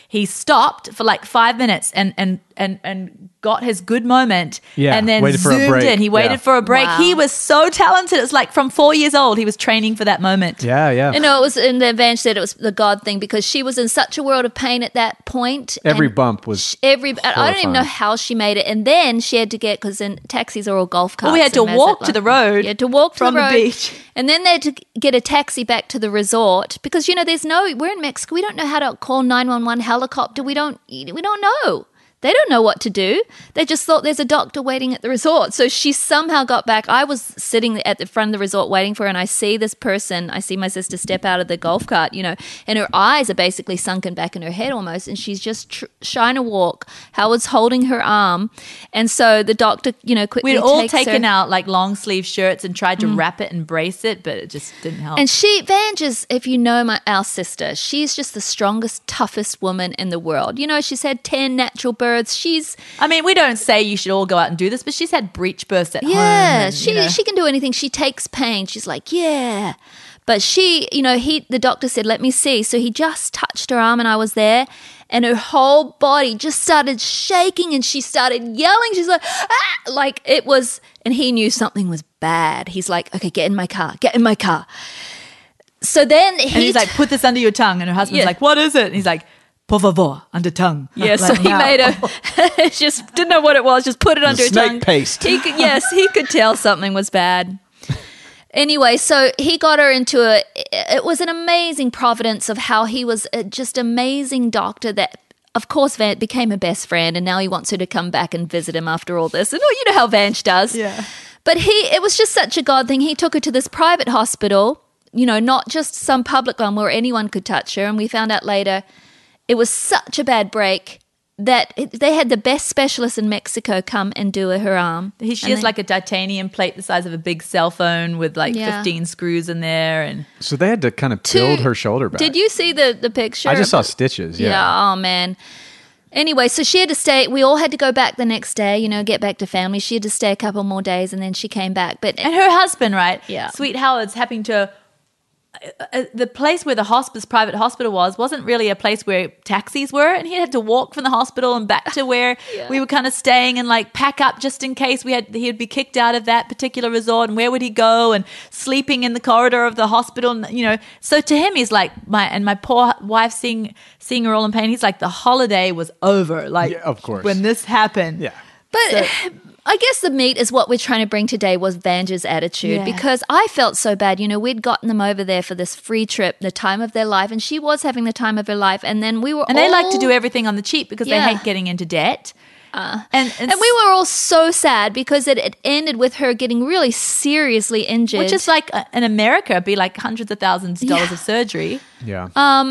Speaker 4: he stopped for like 5 minutes and got his good moment.
Speaker 3: Yeah,
Speaker 4: and then
Speaker 3: waited for a
Speaker 4: zoomed
Speaker 3: break.
Speaker 4: in. He waited
Speaker 3: Yeah.
Speaker 4: for a break.
Speaker 2: Wow.
Speaker 4: He was so talented. It was like from 4 years old, he was training for that moment.
Speaker 3: Yeah, yeah.
Speaker 2: You know, it was, and the Vange said it was the God thing because she was in such a world of pain at that point.
Speaker 3: Every
Speaker 2: and
Speaker 3: bump was
Speaker 2: I don't even
Speaker 3: horrifying.
Speaker 2: know how she made it. And then she had to get, because in taxis are all golf carts.
Speaker 4: Well, we had to
Speaker 2: in
Speaker 4: walk
Speaker 2: Mazatlan.
Speaker 4: to the road
Speaker 2: You had to walk
Speaker 4: from
Speaker 2: to
Speaker 4: the
Speaker 2: the road.
Speaker 4: beach.
Speaker 2: And then they had to get a taxi back to the resort because, you know, we're in Mexico. We don't know how to call 911 helicopter. We don't know. They don't know what to do. They just thought there's a doctor waiting at the resort. So she somehow got back. I was sitting at the front of the resort waiting for her, and I see this person. I see my sister step out of the golf cart, you know, and her eyes are basically sunken back in her head almost, and she's just trying to walk. Howard's holding her arm, and so the doctor, you know, quickly
Speaker 4: We'd all
Speaker 2: takes
Speaker 4: taken
Speaker 2: her.
Speaker 4: out like long sleeve shirts and tried to wrap it and brace it, but it just didn't help.
Speaker 2: And Vange is, if you know our sister, she's just the strongest, toughest woman in the world. You know, she's had 10 natural births.
Speaker 4: I mean, we don't say you should all go out and do this, but she's had breech births at home.
Speaker 2: Yeah,
Speaker 4: and, you know.
Speaker 2: she can do anything. She takes pain. She's like, yeah. But she, you know, the doctor said, let me see. So he just touched her arm and I was there, and her whole body just started shaking and she started yelling. She's like, ah! Like it was, and he knew something was bad. He's like, okay, get in my car. So then
Speaker 4: And he's like, put this under your tongue. And her husband's
Speaker 2: Yeah.
Speaker 4: like, what is it? And he's like, por favor, under tongue.
Speaker 2: Yeah, so
Speaker 4: Like,
Speaker 2: he
Speaker 4: now.
Speaker 2: made her, just didn't know what it was, just put it under her
Speaker 3: snake
Speaker 2: tongue.
Speaker 3: paste.
Speaker 2: He could tell something was bad. Anyway, so he got her into it was an amazing providence of how he was a just amazing doctor that, of course, Vance became a best friend, and now he wants her to come back and visit him after all this. And you know how Vance does.
Speaker 4: Yeah.
Speaker 2: But it was just such a God thing. He took her to this private hospital, you know, not just some public one where anyone could touch her. And we found out later it was such a bad break that they had the best specialist in Mexico come and do her arm.
Speaker 4: She has like a titanium plate the size of a big cell phone with like
Speaker 2: Yeah.
Speaker 4: 15 screws in there. And
Speaker 3: So they had to kind of build her shoulder back.
Speaker 2: Did you see the picture?
Speaker 3: I just saw stitches. Yeah.
Speaker 2: Oh, man. Anyway, so she had to stay. We all had to go back the next day, you know, get back to family. She had to stay a couple more days and then she came back. But
Speaker 4: And her husband, right?
Speaker 2: Yeah.
Speaker 4: Sweet Howard's having to. The place where the private hospital wasn't really a place where taxis were, and he had to walk from the hospital and back to where we were kind of staying and like pack up just in case he'd be kicked out of that particular resort, and where would he go, and sleeping in the corridor of the hospital, and, you know. So to him, he's like my poor wife seeing her all in pain. He's like, the holiday was over, like,
Speaker 3: Yeah, of course.
Speaker 4: when this happened.
Speaker 3: Yeah.
Speaker 2: But I guess the meat is what we're trying to bring today was Vange's attitude,
Speaker 4: Yeah.
Speaker 2: because I felt so bad. You know, we'd gotten them over there for this free trip, the time of their life, and she was having the time of her life. And then we were
Speaker 4: And they like to do everything on the cheap because
Speaker 2: Yeah.
Speaker 4: they hate getting into debt. And
Speaker 2: And we were all so sad because it ended with her getting really seriously injured.
Speaker 4: which is like in America, it'd be like hundreds of thousands of dollars of surgery.
Speaker 3: Yeah.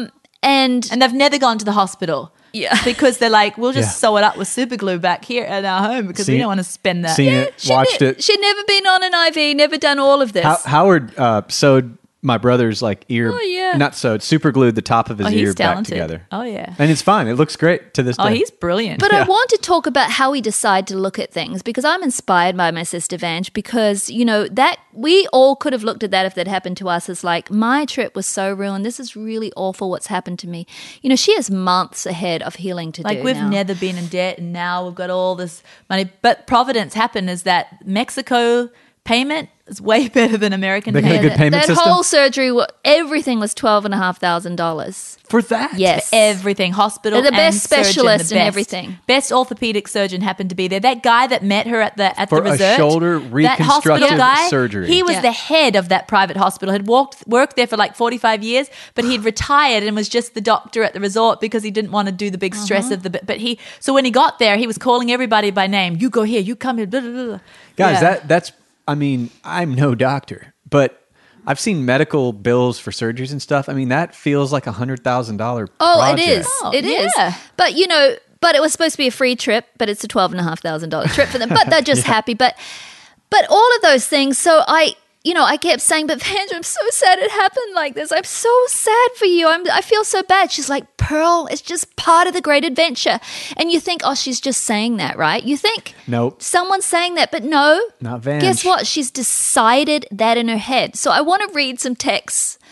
Speaker 2: and
Speaker 4: And they've never gone to the hospital.
Speaker 2: Yeah.
Speaker 4: Because they're like, we'll just
Speaker 3: Yeah.
Speaker 4: sew it up with super glue back here at our home because we
Speaker 3: See-
Speaker 4: don't want to spend that.
Speaker 3: Seen it, watched it.
Speaker 2: She'd never been on an IV, never done all of this.
Speaker 3: Howard sewed my brother's like ear.
Speaker 2: Oh, yeah.
Speaker 3: Not sewed, super glued the top of his
Speaker 4: Oh,
Speaker 3: ear
Speaker 4: he's
Speaker 3: back
Speaker 4: talented.
Speaker 3: together.
Speaker 4: Oh, yeah.
Speaker 3: And it's fine. It looks great to this day.
Speaker 4: Oh, he's brilliant.
Speaker 2: But I want to talk about how we decide to look at things, because I'm inspired by my sister Vange, because, you know, that we all could have looked at that if that happened to us as like, my trip was so ruined. This is really awful what's happened to me. You know, she has months ahead of healing to
Speaker 4: like
Speaker 2: do
Speaker 4: we've
Speaker 2: now.
Speaker 4: never been in debt and now we've got all this money. But Providence happened is that Mexico payment is way better than American
Speaker 3: They got a
Speaker 4: payment.
Speaker 3: good payment
Speaker 2: that
Speaker 3: system?
Speaker 2: whole surgery, everything was $12,500.
Speaker 3: For that.
Speaker 2: Yes.
Speaker 4: Everything, hospital,
Speaker 2: They're the
Speaker 4: and
Speaker 2: best
Speaker 4: surgeon,
Speaker 2: specialist
Speaker 4: the
Speaker 2: and
Speaker 4: best.
Speaker 2: everything.
Speaker 4: Best orthopedic surgeon happened to be there. That guy that met her at the
Speaker 3: For a
Speaker 4: resort,
Speaker 3: shoulder
Speaker 4: that hospital
Speaker 3: reconstructive
Speaker 4: guy,
Speaker 3: surgery.
Speaker 4: He was
Speaker 2: Yeah.
Speaker 4: the head of that private hospital. Had worked there for like 45 years, but he'd retired and was just the doctor at the resort because he didn't want to do the big stress of the. But so when he got there, he was calling everybody by name. You go here. You come here. Blah, blah, blah.
Speaker 3: Guys,
Speaker 4: Yeah.
Speaker 3: that's, I mean, I'm no doctor, but I've seen medical bills for surgeries and stuff. I mean, that feels like $100,000
Speaker 2: Oh,
Speaker 3: project.
Speaker 2: it is.
Speaker 4: Oh,
Speaker 2: It is.
Speaker 4: yeah.
Speaker 2: But, you know, but it was supposed to be a free trip, but it's a $12,500 trip for them. But they're just happy. But all of those things. So I kept saying, but Vange, I'm so sad it happened like this. I'm so sad for you. I feel so bad. She's like, Pearl, it's just part of the great adventure. And you think, oh, she's just saying that, right? You think
Speaker 3: Nope.
Speaker 2: someone's saying that, but no.
Speaker 3: Not Vange.
Speaker 2: Guess what? She's decided that in her head. So I want to read some texts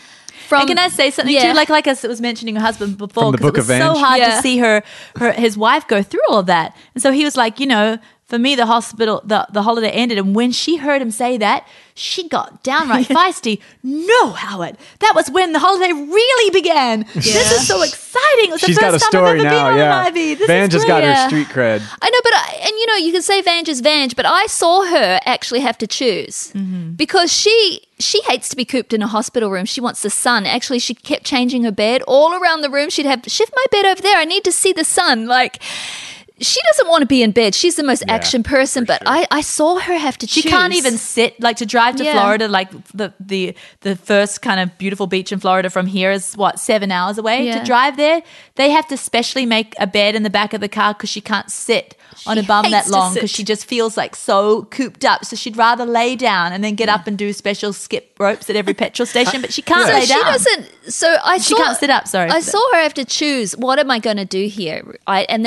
Speaker 2: From-
Speaker 4: and can I say something
Speaker 2: Yeah.
Speaker 4: too? Like I was mentioning her husband before,
Speaker 3: From the
Speaker 4: because
Speaker 3: Book
Speaker 4: it
Speaker 3: of
Speaker 4: was so
Speaker 3: Vange?
Speaker 4: hard
Speaker 2: Yeah.
Speaker 4: to see his wife go through all of that. And so he was like, for me, the holiday ended. And when she heard him say that, she got downright feisty. No, Howard, that was when the holiday really began. This is so exciting. It was
Speaker 3: She's
Speaker 4: the
Speaker 3: got a
Speaker 4: first time I've
Speaker 3: story
Speaker 4: ever
Speaker 3: now.
Speaker 4: been on
Speaker 3: Yeah,
Speaker 4: an Ivy. This
Speaker 3: Vange
Speaker 4: is
Speaker 3: has got
Speaker 4: great.
Speaker 3: her
Speaker 2: Yeah.
Speaker 3: street cred.
Speaker 2: I know, but you can say Vange is Vange, but I saw her actually have to choose because she hates to be cooped in a hospital room. She wants the sun. Actually, she kept changing her bed all around the room. She'd have shift my bed over there. I need to see the sun. Like, she doesn't want to be in bed. She's the most action person, but I saw her have to choose.
Speaker 4: She can't even sit, like to drive to
Speaker 2: Yeah.
Speaker 4: Florida, like the first kind of beautiful beach in Florida from here is 7 hours away.
Speaker 2: Yeah.
Speaker 4: To drive there, they have to specially make a bed in the back of the car because she can't sit on a bum
Speaker 2: hates
Speaker 4: that
Speaker 2: to
Speaker 4: long
Speaker 2: sit.
Speaker 4: because she just feels like so cooped up. So she'd rather lay down and then get up and do special skip ropes at every petrol station, but she can't
Speaker 2: So
Speaker 4: lay
Speaker 2: she
Speaker 4: down.
Speaker 2: doesn't. So I
Speaker 4: She
Speaker 2: saw,
Speaker 4: can't sit up, sorry.
Speaker 2: I saw her have to choose. What am I going to do here? And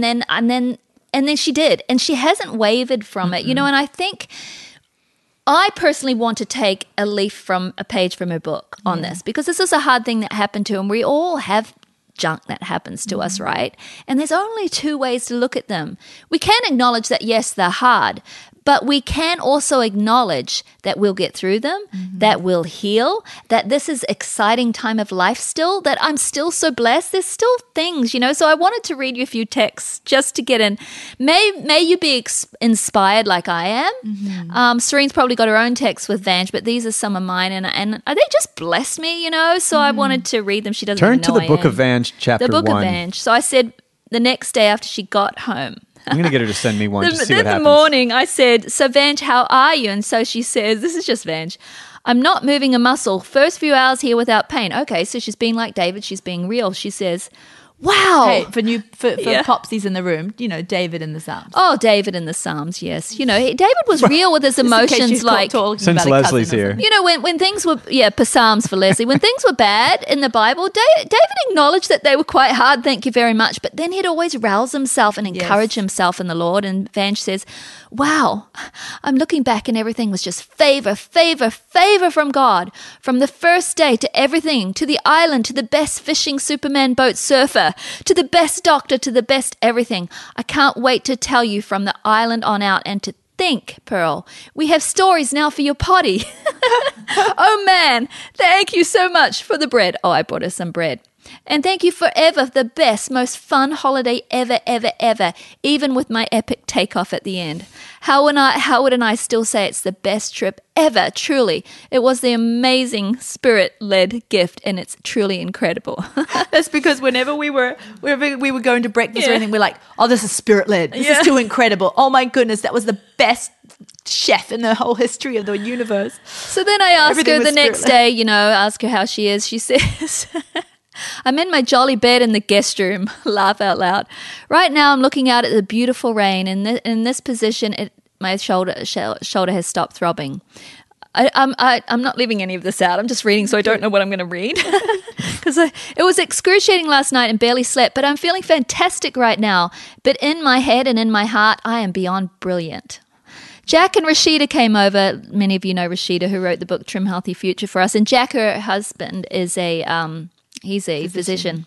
Speaker 2: then she did, and she hasn't wavered from it. And I think I personally want to take a page from her book on this, because this is a hard thing that happened to her, and we all have junk that happens to us, right? And there's only two ways to look at them. We can acknowledge that, yes, they're hard, but we can also acknowledge that we'll get through them, that we'll heal, that this is exciting time of life still, that I'm still so blessed. There's still things, So I wanted to read you a few texts just to get in. May you be inspired like I am. Serene's probably got her own texts with Vange, but these are some of mine, and they just bless me, So I wanted to read them. She doesn't
Speaker 3: Turn
Speaker 2: even
Speaker 3: to
Speaker 2: know
Speaker 3: the Book
Speaker 2: I
Speaker 3: of
Speaker 2: am.
Speaker 3: Vange, chapter
Speaker 2: The Book
Speaker 3: 1.
Speaker 2: of Vange. So I said the next day after she got home.
Speaker 3: I'm going to get her to send me one to see what
Speaker 2: In the
Speaker 3: happens.
Speaker 2: morning, I said, so Vange, how are you? And so she says, this is just Vange. I'm not moving a muscle. First few hours here without pain. Okay, so she's being like David. She's being real. She says, wow.
Speaker 4: Hey, for
Speaker 2: Yeah.
Speaker 4: Popsies in the room, David in the Psalms.
Speaker 2: Oh, David in the Psalms, yes. David was real with his
Speaker 4: Just in case
Speaker 2: emotions,
Speaker 4: you've
Speaker 2: like,
Speaker 4: talking
Speaker 3: Since
Speaker 4: about a cousin
Speaker 3: Leslie's
Speaker 4: or
Speaker 3: here.
Speaker 4: something.
Speaker 2: when things were, Psalms for Leslie. When things were bad in the Bible, David acknowledged that they were quite hard, thank you very much. But then he'd always rouse himself and encourage himself in the Lord. And Vange says, wow, I'm looking back and everything was just favor from God. From the first day to everything, to the island, to the best fishing Superman boat surfer, to the best doctor, to the best everything. I can't wait to tell you from the island on out, and to think, Pearl, we have stories now for your potty. Oh man, thank you so much for the bread. Oh, I brought her some bread. And thank you forever, the best, most fun holiday ever, even with my epic takeoff at the end. Howard and I still say it's the best trip ever, truly. It was the amazing spirit-led gift, and it's truly incredible.
Speaker 4: That's because whenever we were going to breakfast or
Speaker 2: Yeah.
Speaker 4: anything, we're like, oh, this is spirit-led. This
Speaker 2: Yeah.
Speaker 4: is too incredible. Oh my goodness, that was the best chef in the whole history of the universe.
Speaker 2: So then I ask
Speaker 4: Everything
Speaker 2: her
Speaker 4: was
Speaker 2: the next day, ask her how she is. She says, I'm in my jolly bed in the guest room. Laugh out loud. Right now I'm looking out at the beautiful rain. In this position, my shoulder has stopped throbbing. I'm not leaving any of this out. I'm just reading, so I don't know what I'm going to read. Because it was excruciating last night and barely slept, but I'm feeling fantastic right now. But in my head and in my heart, I am beyond brilliant. Jack and Rashida came over. Many of you know Rashida, who wrote the book Trim Healthy Future for us. And Jack, her husband, is he's a physician.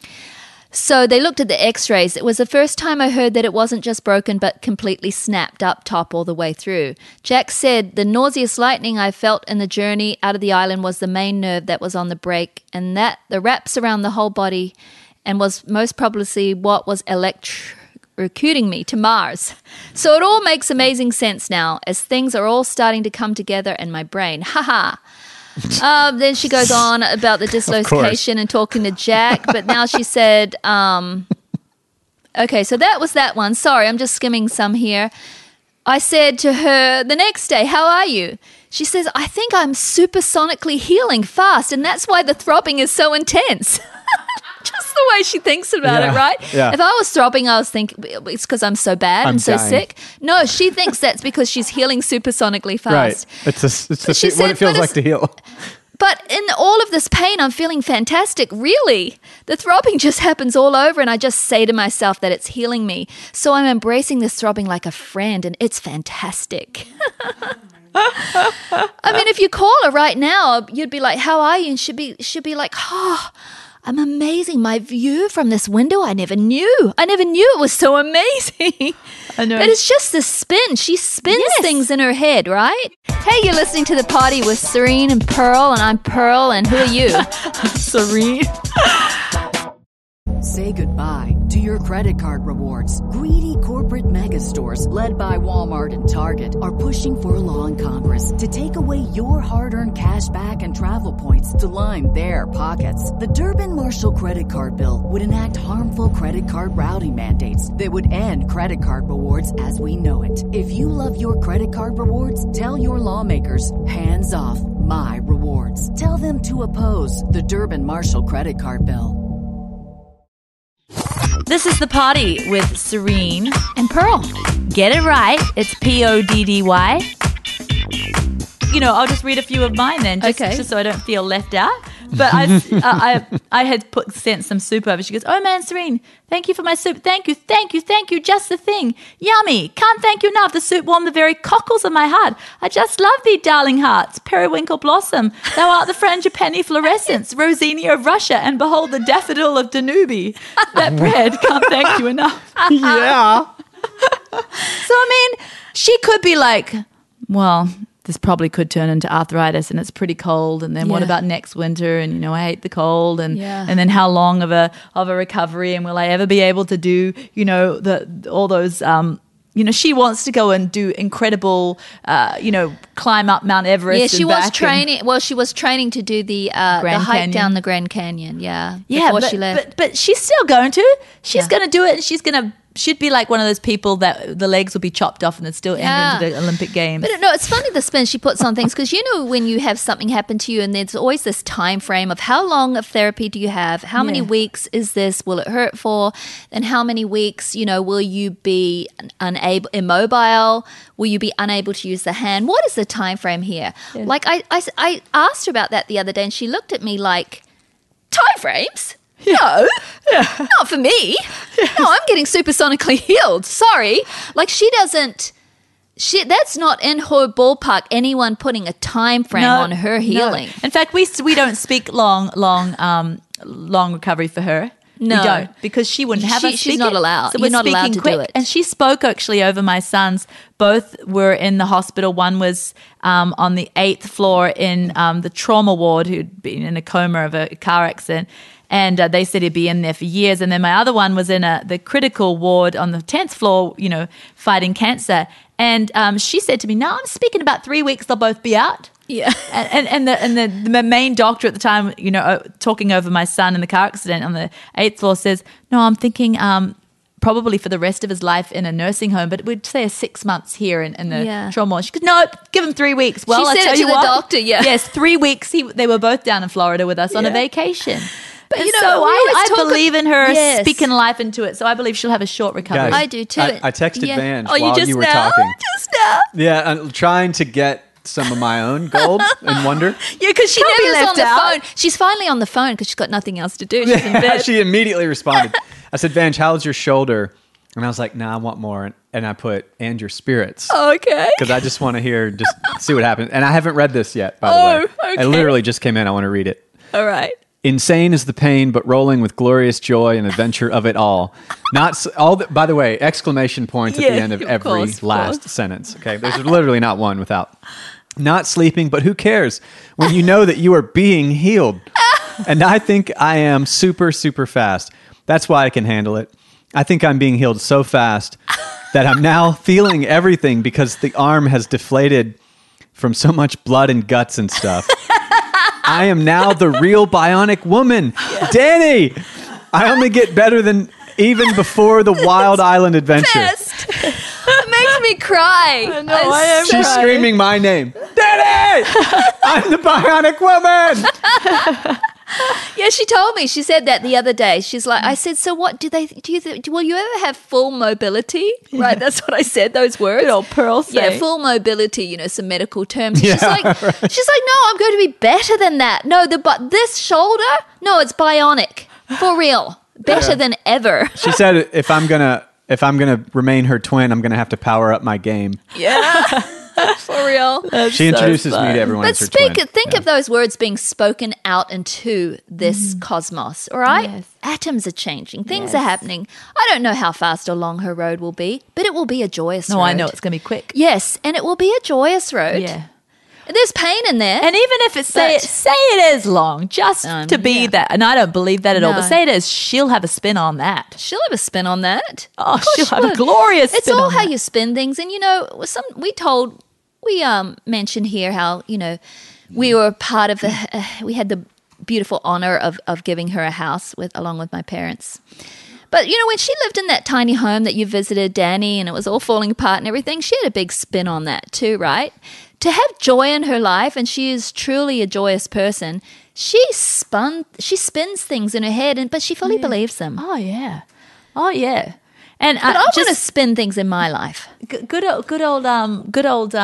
Speaker 2: So they looked at the x-rays. It was the first time I heard that it wasn't just broken but completely snapped up top all the way through. Jack said the nauseous lightning I felt in the journey out of the island was the main nerve that was on the break, and that the wraps around the whole body and was most probably what was recruiting me to Mars. So it all makes amazing sense now as things are all starting to come together in my brain. Haha. Then she goes on about the dislocation and talking to Jack, but now she said, okay, so that was that one. Sorry, I'm just skimming some here. I said to her the next day, how are you? She says, I think I'm supersonically healing fast, and that's why the throbbing is so intense. Just the way she thinks about it, right?
Speaker 3: Yeah.
Speaker 2: If I was throbbing, I was thinking it's because I'm so bad and so
Speaker 3: dying.
Speaker 2: sick. No, she thinks that's because she's healing supersonically fast.
Speaker 3: Right. It's
Speaker 2: She
Speaker 3: what
Speaker 2: said,
Speaker 3: it feels
Speaker 2: but
Speaker 3: like to heal.
Speaker 2: But in all of this pain, I'm feeling fantastic. Really, the throbbing just happens all over, and I just say to myself that it's healing me. So I'm embracing this throbbing like a friend, and it's fantastic. I mean, if you call her right now, you'd be like, how are you? And she'd be like, oh, I'm amazing. My view from this window, I never knew it was so amazing.
Speaker 4: I know.
Speaker 2: But it's just the spin. She spins things in her head, right? Hey, you're listening to The Party with Serene and Pearl, and I'm Pearl, and who are you?
Speaker 4: Serene.
Speaker 1: Say goodbye to your credit card rewards. Greedy corporate mega stores, led by Walmart and Target, are pushing for a law in Congress to take away your hard-earned cash back and travel points to line their pockets. The Durbin-Marshall credit card bill would enact harmful credit card routing mandates that would end credit card rewards as we know it. If you love your credit card rewards, tell your lawmakers, hands off my rewards. Tell them to oppose the Durbin-Marshall credit card bill.
Speaker 4: This is The Party with Serene
Speaker 2: And Pearl.
Speaker 4: Get it right. It's Poddy. I'll just read a few of mine then, just so I don't feel left out. But I had sent some soup over. She goes, oh man, Serene, thank you for my soup. Thank you. Just the thing. Yummy. Can't thank you enough. The soup warmed the very cockles of my heart. I just love thee, darling hearts. Periwinkle blossom. Thou art the frangipani fluorescence. Rosini of Russia. And behold the daffodil of Danube. That bread. Can't thank you enough.
Speaker 3: Yeah.
Speaker 4: So, I mean, she could be like, well, this probably could turn into arthritis and it's pretty cold. And then what about next winter? And, I hate the cold. And then how long of a recovery? And will I ever be able to do, all those, she wants to go and do incredible, climb up Mount Everest.
Speaker 2: Yeah, she was training. She was training to do the hike down the Grand Canyon. Yeah. Before she left.
Speaker 4: But she's still going to. She's going to do it, and she'd be like one of those people that the legs will be chopped off and it's still into the Olympic Games.
Speaker 2: But no, it's funny the spin she puts on things because when you have something happen to you and there's always this time frame of how long of therapy do you have? How many weeks is this? Will it hurt for? And how many weeks, will you be immobile? Will you be unable to use the hand? What is the time frame here? Yeah. Like I asked her about that the other day and she looked at me like, time frames? No, not for me. Yes. No, I'm getting supersonically healed. Sorry. Like that's not in her ballpark, anyone putting a time frame on her healing.
Speaker 4: No. In fact, we don't speak long recovery for her.
Speaker 2: No.
Speaker 4: We don't, because she wouldn't have us speak.
Speaker 2: She's not allowed.
Speaker 4: So
Speaker 2: You're not allowed to do it.
Speaker 4: And she spoke actually over my sons. Both were in the hospital. One was on the 8th floor in the trauma ward, who'd been in a coma of a car accident. And they said he'd be in there for years. And then my other one was in the critical ward on the 10th floor, fighting cancer. And she said to me, no, I'm speaking about 3 weeks, they'll both be out.
Speaker 2: Yeah.
Speaker 4: And the main doctor at the time, talking over my son in the car accident on the 8th floor says, no, I'm thinking probably for the rest of his life in a nursing home, but we'd say 6 months here in the trauma. She goes, no, give him 3 weeks. Well,
Speaker 2: she said it to the doctor,
Speaker 4: Yes, 3 weeks. They were both down in Florida with us on a vacation. But
Speaker 2: so
Speaker 4: I believe in her speaking life into it. So I believe she'll have a short recovery.
Speaker 3: Guys,
Speaker 2: I do too.
Speaker 3: I texted Vange while you were talking.
Speaker 2: Just now?
Speaker 3: Yeah, I'm trying to get some of my own gold and wonder.
Speaker 2: Yeah, because she never left on the phone. She's finally on the phone because she's got nothing else to do. She's in bed.
Speaker 3: She immediately responded. I said, Vange, how's your shoulder? And I was like, nah, I want more. And I put, and your spirits.
Speaker 2: Okay.
Speaker 3: Because I just want to see what happens. And I haven't read this yet, by the way.
Speaker 2: Okay.
Speaker 3: I literally just came in. I want to read it.
Speaker 2: All right.
Speaker 3: Insane is the pain, but rolling with glorious joy and adventure of it all. By the way, exclamation points at the end of every last sentence. Okay, there's literally not one without. Not sleeping, but who cares when you know that you are being healed? And I think I am super, super fast. That's why I can handle it. I think I'm being healed so fast that I'm now feeling everything because the arm has deflated from so much blood and guts and stuff. I am now the real bionic woman. Yeah. Danny, I only get better than even before the Wild Island adventure.
Speaker 2: Best. It makes me cry.
Speaker 4: I know, I am
Speaker 3: She's screaming my name. Danny! I'm the bionic woman!
Speaker 2: Yeah, she told me. She said that the other day. She's like, I said, so what will you ever have full mobility? Right, that's what I said, those words.
Speaker 4: Good old Pearl say.
Speaker 2: Yeah, full mobility, some medical terms. She's like, no, I'm going to be better than that. No, but this shoulder, no, it's bionic. For real. Better than ever.
Speaker 3: She said if I'm gonna remain her twin, I'm gonna have to power up my game.
Speaker 2: Yeah. For For real.
Speaker 3: She introduces me to everyone
Speaker 2: But
Speaker 3: as her twin.
Speaker 2: think of those words being spoken out into this cosmos, all right?
Speaker 4: Yes.
Speaker 2: Atoms are changing. Things
Speaker 4: Yes.
Speaker 2: are happening. I don't know how fast or long her road will be, but it will be a joyous road.
Speaker 4: No, I know it's going to be quick.
Speaker 2: Yes, and it will be a joyous road.
Speaker 4: Yeah.
Speaker 2: There's pain in there.
Speaker 4: And even if it say it is long, just to be
Speaker 2: yeah.
Speaker 4: that, and I don't believe that at all,
Speaker 2: No.
Speaker 4: but say it is, she'll have a spin on that.
Speaker 2: She'll have a spin on that.
Speaker 4: Oh,
Speaker 2: Of course
Speaker 4: she'll
Speaker 2: she
Speaker 4: have a
Speaker 2: would.
Speaker 4: glorious
Speaker 2: It's
Speaker 4: spin
Speaker 2: all
Speaker 4: on
Speaker 2: how
Speaker 4: that.
Speaker 2: you spin things, and we mentioned here how we were part of we had the beautiful honor of giving her a house along with my parents. But when she lived in that tiny home that you visited, Danny, and it was all falling apart and everything, she had a big spin on that too, right? To have joy in her life, and she is truly a joyous person. She spins things in her head, but she fully believes them.
Speaker 4: Oh yeah, oh yeah. And
Speaker 2: But I want to spin things in my life.
Speaker 4: good old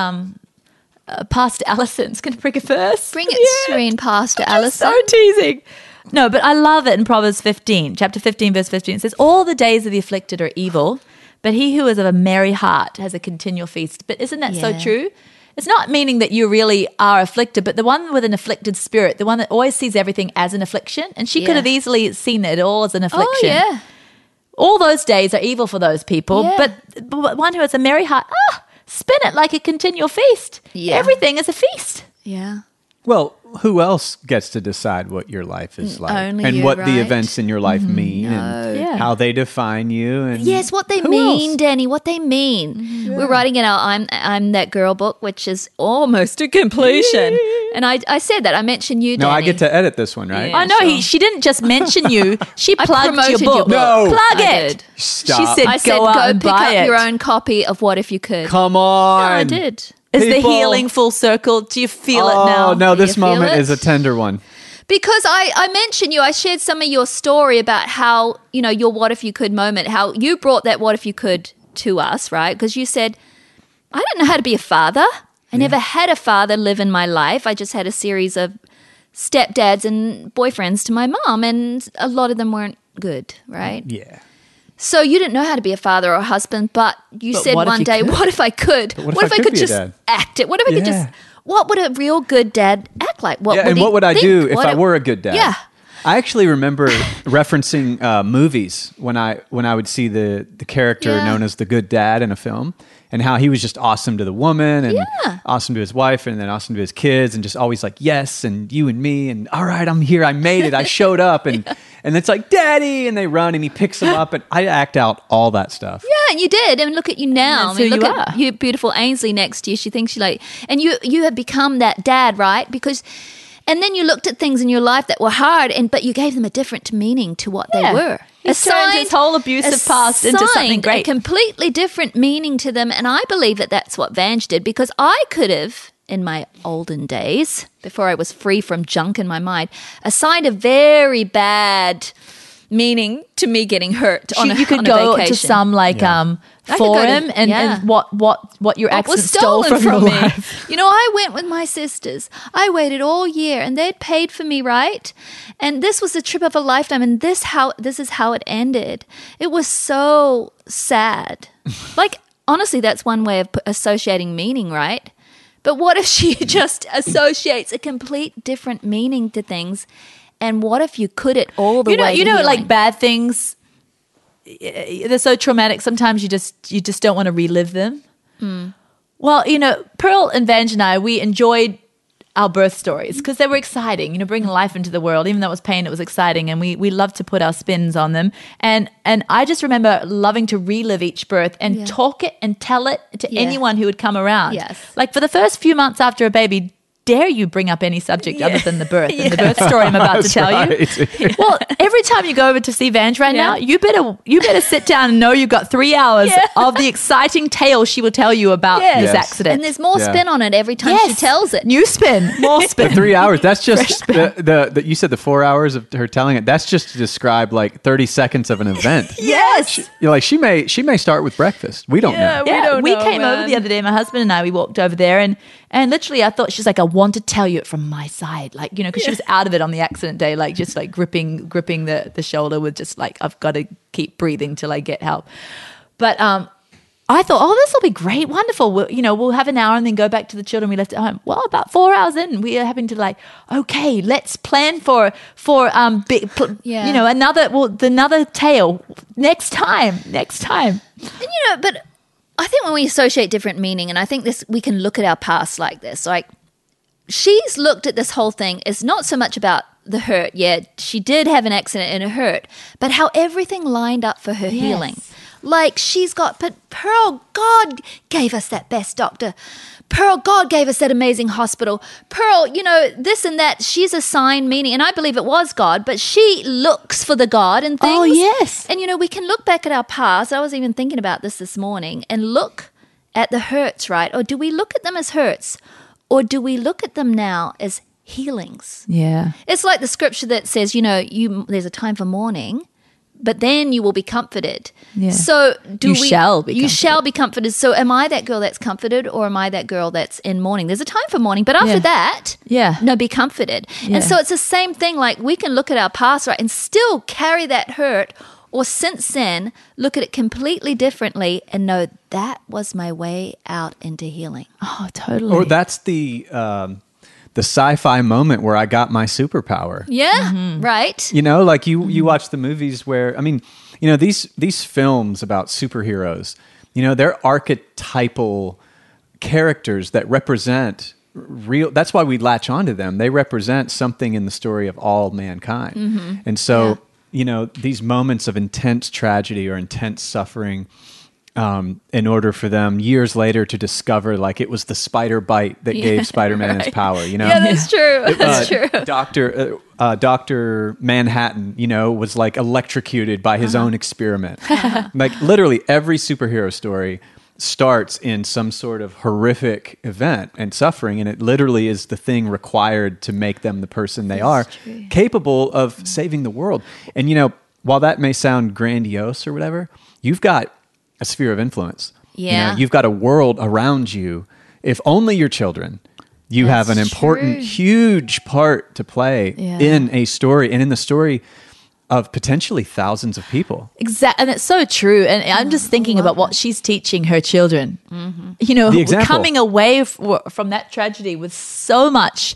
Speaker 4: Pastor Allison's going to bring it first.
Speaker 2: Bring it, Serene Pastor Allison.
Speaker 4: So teasing. No, but I love it in Proverbs 15, chapter 15, verse 15. It says, all the days of the afflicted are evil, but he who is of a merry heart has a continual feast. But isn't that so
Speaker 2: Yeah.
Speaker 4: true? It's not meaning that you really are afflicted, but the one with an afflicted spirit, the one that always sees everything as an affliction, and she could
Speaker 2: Yeah.
Speaker 4: have easily seen it all as an affliction.
Speaker 2: Oh, yeah.
Speaker 4: All those days are evil for those people,
Speaker 2: Yeah.
Speaker 4: but one who has a merry heart, spin it like a continual feast.
Speaker 2: Yeah.
Speaker 4: Everything is a feast.
Speaker 2: Yeah.
Speaker 3: Well, who else gets to decide what your life is like
Speaker 2: Only
Speaker 3: and
Speaker 2: you,
Speaker 3: what the
Speaker 2: right?
Speaker 3: events in your life mean and
Speaker 4: Yeah.
Speaker 3: how they define you? And
Speaker 2: Yes, what they
Speaker 3: who
Speaker 2: mean,
Speaker 3: else?
Speaker 2: Danny, what they mean. We're writing in our I'm That Girl book, which is almost to completion. And I said that. I mentioned you,
Speaker 3: No,
Speaker 2: Danny.
Speaker 3: I get to edit this one, right?
Speaker 2: Yeah.
Speaker 4: I know
Speaker 2: sure.
Speaker 4: she didn't just mention you; she
Speaker 2: I
Speaker 4: plugged your
Speaker 2: promoted
Speaker 4: book.
Speaker 3: No.
Speaker 4: Plug
Speaker 2: I
Speaker 4: it.
Speaker 2: did.
Speaker 3: Stop.
Speaker 4: She said,
Speaker 2: I said,
Speaker 4: "Go
Speaker 2: go
Speaker 4: out and
Speaker 2: pick
Speaker 4: buy
Speaker 2: up
Speaker 4: it."
Speaker 2: your own copy of What If You Could.
Speaker 3: Come on.
Speaker 2: I did.
Speaker 4: Is the
Speaker 3: People.
Speaker 4: healing full circle? Do you feel it
Speaker 3: Oh,
Speaker 4: now?
Speaker 3: no,
Speaker 2: Do
Speaker 3: this
Speaker 2: you feel
Speaker 3: moment
Speaker 2: it?
Speaker 3: is a tender one.
Speaker 2: Because I mentioned you, I shared some of your story about how, your What If You Could moment, how you brought that What If You Could to us, right? Because you said, I don't know how to be a father. I never had a father live in my life. I just had a series of stepdads and boyfriends to my mom, and a lot of them weren't good, right?
Speaker 3: Yeah.
Speaker 2: So you didn't know how to be a father or a husband, but you
Speaker 4: But
Speaker 2: said
Speaker 4: what if
Speaker 2: one
Speaker 4: you
Speaker 2: day,
Speaker 4: could?
Speaker 2: what if I could?
Speaker 3: what if I could be a
Speaker 2: just
Speaker 3: dad?
Speaker 2: act it? What if I could just,
Speaker 3: Yeah.
Speaker 2: what would a real good dad act like? What
Speaker 3: Yeah,
Speaker 2: would
Speaker 3: and
Speaker 2: he
Speaker 3: what would I
Speaker 2: think?
Speaker 3: do if
Speaker 2: What
Speaker 3: I
Speaker 2: it-
Speaker 3: were a good dad?
Speaker 2: Yeah.
Speaker 3: I actually remember referencing movies when I would see the character
Speaker 2: Yeah.
Speaker 3: known as the good dad in a film, and how he was just awesome to the woman and
Speaker 2: Yeah.
Speaker 3: awesome to his wife and then awesome to his kids, and just always like, yes, and you and me, and all right, I'm here, I made it, I showed up, and and it's like, daddy, and they run and he picks them up, and I act out all that stuff.
Speaker 2: Yeah, and you did. And look at you now.
Speaker 4: That's
Speaker 2: I mean,
Speaker 4: who
Speaker 2: look
Speaker 4: you
Speaker 2: at
Speaker 4: are.
Speaker 2: you, beautiful Ainsley next to you. She thinks and you have become that dad, right? Because, and then you looked at things in your life that were hard, but you gave them a different meaning to what
Speaker 4: Yeah.
Speaker 2: they were.
Speaker 4: He's turned his whole abusive past into something
Speaker 2: assigned
Speaker 4: great.
Speaker 2: A completely different meaning to them, and I believe that that's what Vange did, because I could have, in my olden days, before I was free from junk in my mind, assigned a very bad meaning to me getting hurt on
Speaker 4: You could
Speaker 2: on a
Speaker 4: go
Speaker 2: vacation.
Speaker 4: to some
Speaker 2: I could go
Speaker 4: forum
Speaker 2: to-
Speaker 4: and,
Speaker 2: yeah.
Speaker 4: and what your
Speaker 2: What
Speaker 4: accent
Speaker 2: was
Speaker 4: stole
Speaker 2: stolen
Speaker 4: from,
Speaker 2: from
Speaker 4: your
Speaker 2: me.
Speaker 4: life.
Speaker 2: I went with my sisters. I waited all year, and they'd paid for me, right? And this was the trip of a lifetime, and this is how it ended. It was so sad. Like, honestly, that's one way of associating meaning, right? But what if she just associates a complete different meaning to things? And what if you could it all the way?
Speaker 4: You
Speaker 2: to
Speaker 4: know, like
Speaker 2: healing?
Speaker 4: bad things, they're so traumatic. Sometimes you just don't want to relive them. Well, Pearl and Vange and I, we enjoyed our birth stories because they were exciting. Bringing life into the world, even though it was pain, it was exciting, and we love to put our spins on them. And I just remember loving to relive each birth and talk it and tell it to
Speaker 2: Yeah.
Speaker 4: anyone who would come around.
Speaker 2: Yes.
Speaker 4: Like for the first few months after a baby. Dare you bring up any subject other than the birth and the birth story I'm about to
Speaker 3: That's
Speaker 4: tell you?
Speaker 3: right.
Speaker 4: Well, every time you go over to see Vange right now,
Speaker 2: Yeah.
Speaker 4: you better sit down and know you've got 3 hours
Speaker 2: Yeah.
Speaker 4: of the exciting tale she will tell you about
Speaker 2: Yes.
Speaker 4: this
Speaker 3: Yes.
Speaker 4: accident.
Speaker 2: and there's more
Speaker 3: Yeah.
Speaker 2: spin on it every time she tells it.
Speaker 4: New spin, more spin.
Speaker 3: The 3 hours, that's just the you said the 4 hours of her telling it, that's just to describe like 30 seconds of an event.
Speaker 4: Yes.
Speaker 3: She may start with breakfast. We don't know.
Speaker 4: We came over the other day, my husband and I, we walked over there and literally I thought, she's like, I want to tell you it from my side. Like, because she was out of it on the accident day, like just like gripping the shoulder with just like, I've got to keep breathing till I get help. But I thought, this will be great, wonderful. We'll have an hour and then go back to the children we left at home. Well, about 4 hours in, we are having to okay, let's plan for another tale next time.
Speaker 2: And, but I think when we associate different meaning, and I think we can look at our past like this, like she's looked at this whole thing as not so much about the hurt. Yeah, she did have an accident and it hurt, but how everything lined up for her healing. Like but Pearl, God gave us that best doctor. Pearl, God gave us that amazing hospital. Pearl, this and that, she's assigned meaning. And I believe it was God, but she looks for the God and things.
Speaker 4: Oh, yes.
Speaker 2: And, we can look back at our past. I was even thinking about this morning and look at the hurts, right? Or do we look at them as hurts? Or do we look at them now as healings?
Speaker 4: Yeah.
Speaker 2: It's like the scripture that says, there's a time for mourning, but then you will be comforted.
Speaker 4: Yeah.
Speaker 2: So
Speaker 4: you shall be
Speaker 2: comforted. So am I that girl that's comforted, or am I that girl that's in mourning? There's a time for mourning, but after that, be comforted. Yeah. And so it's the same thing. Like we can look at our past, right, and still carry that hurt, or since then look at it completely differently and know that was my way out into healing.
Speaker 4: Oh, totally.
Speaker 3: Or that's the sci-fi moment where I got my superpower.
Speaker 2: Yeah, right.
Speaker 3: Like you watch the movies where, these films about superheroes, they're archetypal characters that represent real. That's why we latch onto them. They represent something in the story of all mankind. Mm-hmm. And so, these moments of intense tragedy or intense suffering, in order for them years later to discover it was the spider bite that gave Spider-Man his power,
Speaker 2: Yeah, that's true. That's true.
Speaker 3: Dr. Manhattan, was electrocuted by his own experiment. Literally every superhero story starts in some sort of horrific event and suffering, and it literally is the thing required to make them the person they are, capable of saving the world. And, while that may sound grandiose or whatever, you've got a sphere of influence.
Speaker 2: Yeah.
Speaker 3: You've got a world around you. If only your children, you have an important, huge part to play in a story, and in the story of potentially thousands of people.
Speaker 4: Exactly. And it's so true. And I'm just thinking about what she's teaching her children. Mm-hmm.
Speaker 3: We're
Speaker 4: coming away from that tragedy with so much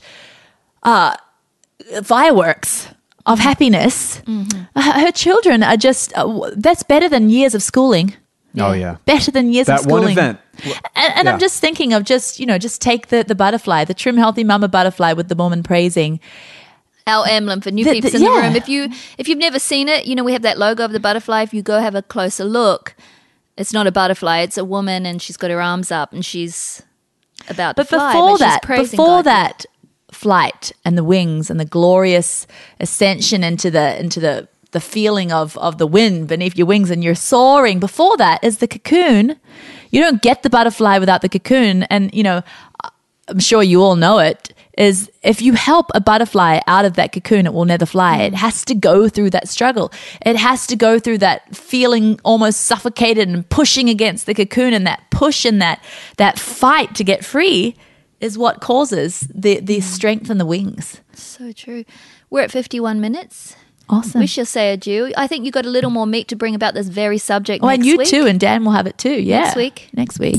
Speaker 4: fireworks of happiness. Mm-hmm. Her children are just, that's better than years of schooling.
Speaker 3: Oh, yeah.
Speaker 4: Better than years of schooling.
Speaker 3: That one event.
Speaker 4: And I'm just thinking of just take the butterfly, the Trim Healthy Mama butterfly with the woman praising.
Speaker 2: Our emblem for new peeps in the room. If you've never seen it, we have that logo of the butterfly. If you go have a closer look, it's not a butterfly. It's a woman, and she's got her arms up, and she's about to fly.
Speaker 4: Before that flight and the wings and the glorious ascension into the feeling of the wind beneath your wings and you're soaring. Before that is the cocoon. You don't get the butterfly without the cocoon. And, I'm sure you all know it, is if you help a butterfly out of that cocoon, it will never fly. It has to go through that struggle. It has to go through that feeling almost suffocated and pushing against the cocoon, and that push and that fight to get free is what causes the strength in the wings.
Speaker 2: So true. We're at 51 minutes.
Speaker 4: Awesome.
Speaker 2: We shall say adieu. I think you got a little more meat to bring about this very subject next
Speaker 4: and you
Speaker 2: week.
Speaker 4: too, and Dan will have it too. Yeah.
Speaker 2: Next week.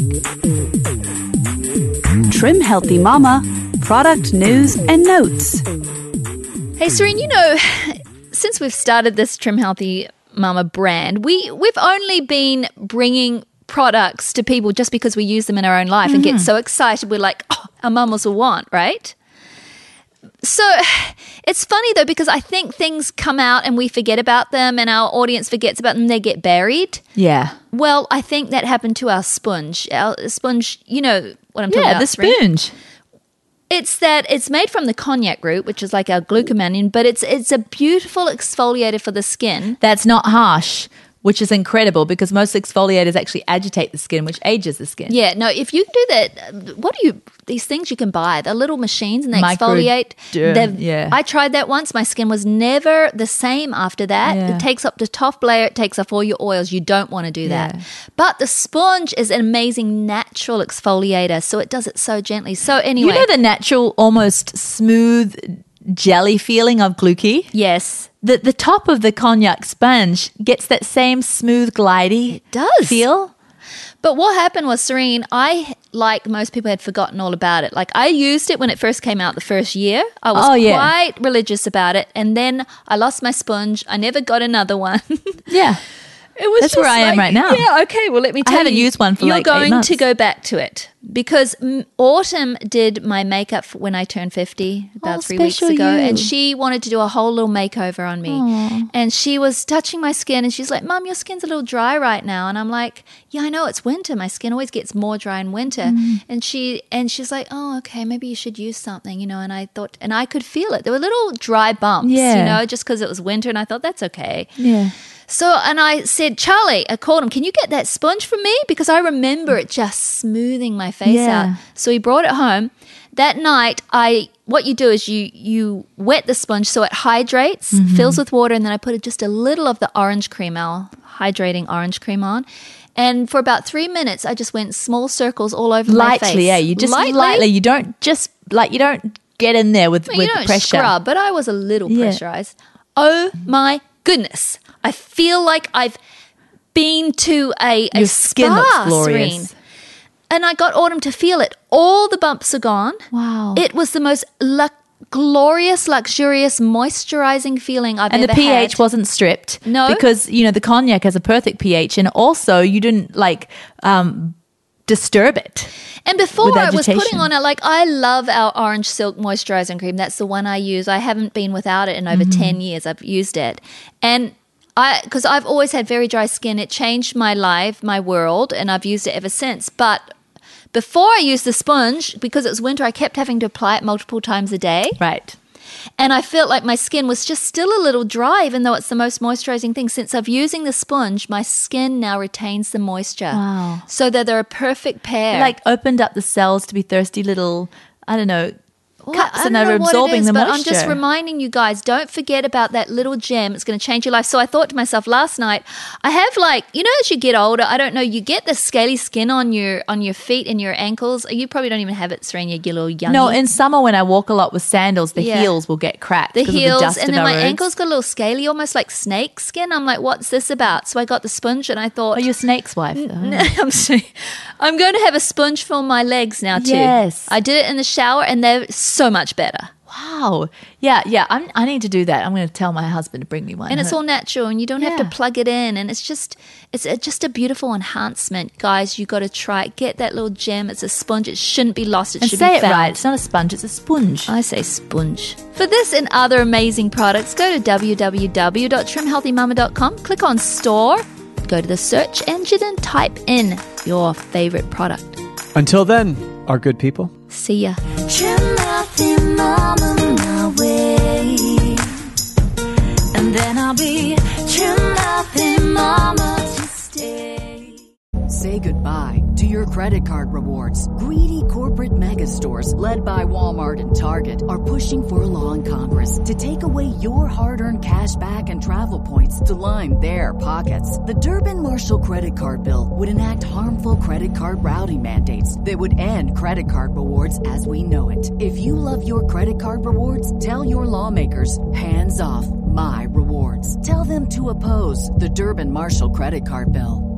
Speaker 1: Trim Healthy Mama, product news and notes.
Speaker 2: Hey, Serene, since we've started this Trim Healthy Mama brand, we've only been bringing products to people just because we use them in our own life and get so excited. We're like, our mamas will want, right? So it's funny, though, because I think things come out and we forget about them and our audience forgets about them. They get buried.
Speaker 4: Yeah.
Speaker 2: Well, I think that happened to our sponge. Our sponge, you know what I'm talking about.
Speaker 4: Yeah, the sponge.
Speaker 2: It's made from the cognac root, which is like our glucosamine, but it's a beautiful exfoliator for the skin.
Speaker 4: That's not harsh, which is incredible because most exfoliators actually agitate the skin, which ages the skin.
Speaker 2: Yeah, no, if you do that, these things you can buy, they're little machines and they exfoliate.
Speaker 4: Yeah.
Speaker 2: I tried that once. My skin was never the same after that.
Speaker 4: Yeah.
Speaker 2: It takes up the top layer. It takes off all your oils. You don't want to do that.
Speaker 4: Yeah.
Speaker 2: But the sponge is an amazing natural exfoliator, so it does it so gently. So anyway.
Speaker 4: You know the natural, almost smooth jelly feeling of Gluki?
Speaker 2: Yes.
Speaker 4: The top of the cognac sponge gets that same smooth, glidey
Speaker 2: does.
Speaker 4: feel.
Speaker 2: But what happened was, Serene, I, like most people, had forgotten all about it. Like, I used it when it first came out the first year. I was quite religious about it. And then I lost my sponge. I never got another one.
Speaker 4: Yeah. That's where I am right now.
Speaker 2: Yeah, okay. Well, let me tell you.
Speaker 4: I haven't used one for
Speaker 2: you're
Speaker 4: like 8 months.
Speaker 2: You're going to go back to it because Autumn did my makeup when I turned 50 about 3 weeks ago. And she wanted to do a whole little makeover on me.
Speaker 4: Aww.
Speaker 2: And she was touching my skin and she's like, Mum, your skin's a little dry right now. And I'm like, yeah, I know, it's winter. My skin always gets more dry in winter. And she's like, oh, okay, maybe you should use something, you know. And I thought, and I could feel it. There were little dry bumps, you know, just because it was winter. And I thought, that's okay.
Speaker 4: Yeah.
Speaker 2: So, and I said, Charlie, I called him, can you get that sponge for me? Because I remember it just smoothing my face out. So he brought it home. That night, what you do is you wet the sponge so it hydrates, fills with water, and then I put just a little of the orange cream, hydrating orange cream on. And for about 3 minutes, I just went small circles all over my face.
Speaker 4: Lightly, yeah. You just lightly. You don't just, like, you don't get in there with pressure. You don't
Speaker 2: scrub, but I was a little pressurized. Oh, my goodness. I feel like I've been to a
Speaker 4: skin
Speaker 2: spa,
Speaker 4: looks glorious.
Speaker 2: Serene. And I got Autumn to feel it. All the bumps are gone.
Speaker 4: Wow.
Speaker 2: It was the most glorious, luxurious, moisturizing feeling I've ever had.
Speaker 4: And the pH wasn't stripped.
Speaker 2: No.
Speaker 4: Because, you know, the cognac has a perfect pH. And also you didn't, like, disturb it.
Speaker 2: And before I was putting on it, like, I love our Orange Silk moisturizing cream. That's the one I use. I haven't been without it in over 10 years. I've used it. And because I've always had very dry skin, it changed my life, my world, and I've used it ever since. But before I used the sponge, because it was winter, I kept having to apply it multiple times a day.
Speaker 4: Right.
Speaker 2: And I felt like my skin was just still a little dry, even though it's the most moisturizing thing. Since I've using the sponge, my skin now retains the moisture.
Speaker 4: Wow.
Speaker 2: So that they're a perfect pair.
Speaker 4: Like, opened up the cells to be thirsty little, I don't know, cups, and they're absorbing the moisture.
Speaker 2: But I'm just reminding you guys, don't forget about that little gem. It's going to change your life. So I thought to myself last night, I have, like, you know, as you get older, I don't know, you get the scaly skin on your feet and your ankles. You probably don't even have it, Serene, you get a little young.
Speaker 4: No, in summer when I walk a lot with sandals, the heels will get cracked.
Speaker 2: The heels,
Speaker 4: of the dust
Speaker 2: and then my
Speaker 4: roads.
Speaker 2: ankles got a little scaly, almost like snake skin. I'm like, what's this about? So I got the sponge and I thought,
Speaker 4: oh, you're Snake's wife.
Speaker 2: I'm going to have a sponge for my legs now too.
Speaker 4: Yes.
Speaker 2: I did it in the shower and they're so much better.
Speaker 4: Wow. Yeah. I need to do that. I'm going to tell my husband to bring me one.
Speaker 2: And it's all natural and you don't have to plug it in. And it's just a beautiful enhancement. Guys, you got to try it. Get that little gem. It's a sponge. It shouldn't be lost. It should be found.
Speaker 4: Say it right. It's not a sponge. It's a sponge.
Speaker 2: I say sponge. For this and other amazing products, go to www.trimhealthymama.com. Click on store. Go to the search engine and type in your favorite product.
Speaker 3: Until then, our good people.
Speaker 2: See ya.
Speaker 5: Trim Healthy Mama my way, and then I'll be Trim Healthy Mama to stay.
Speaker 1: Say goodbye to your credit card rewards. Greedy corporate mega stores, led by Walmart and Target, are pushing for a law in Congress to take away your hard-earned cash back and travel points to line their pockets. The Durbin-Marshall credit card bill would enact harmful credit card routing mandates that would end credit card rewards as we know it. If you love your credit card rewards, tell your lawmakers, hands off my rewards. Tell them to oppose the Durbin-Marshall credit card bill.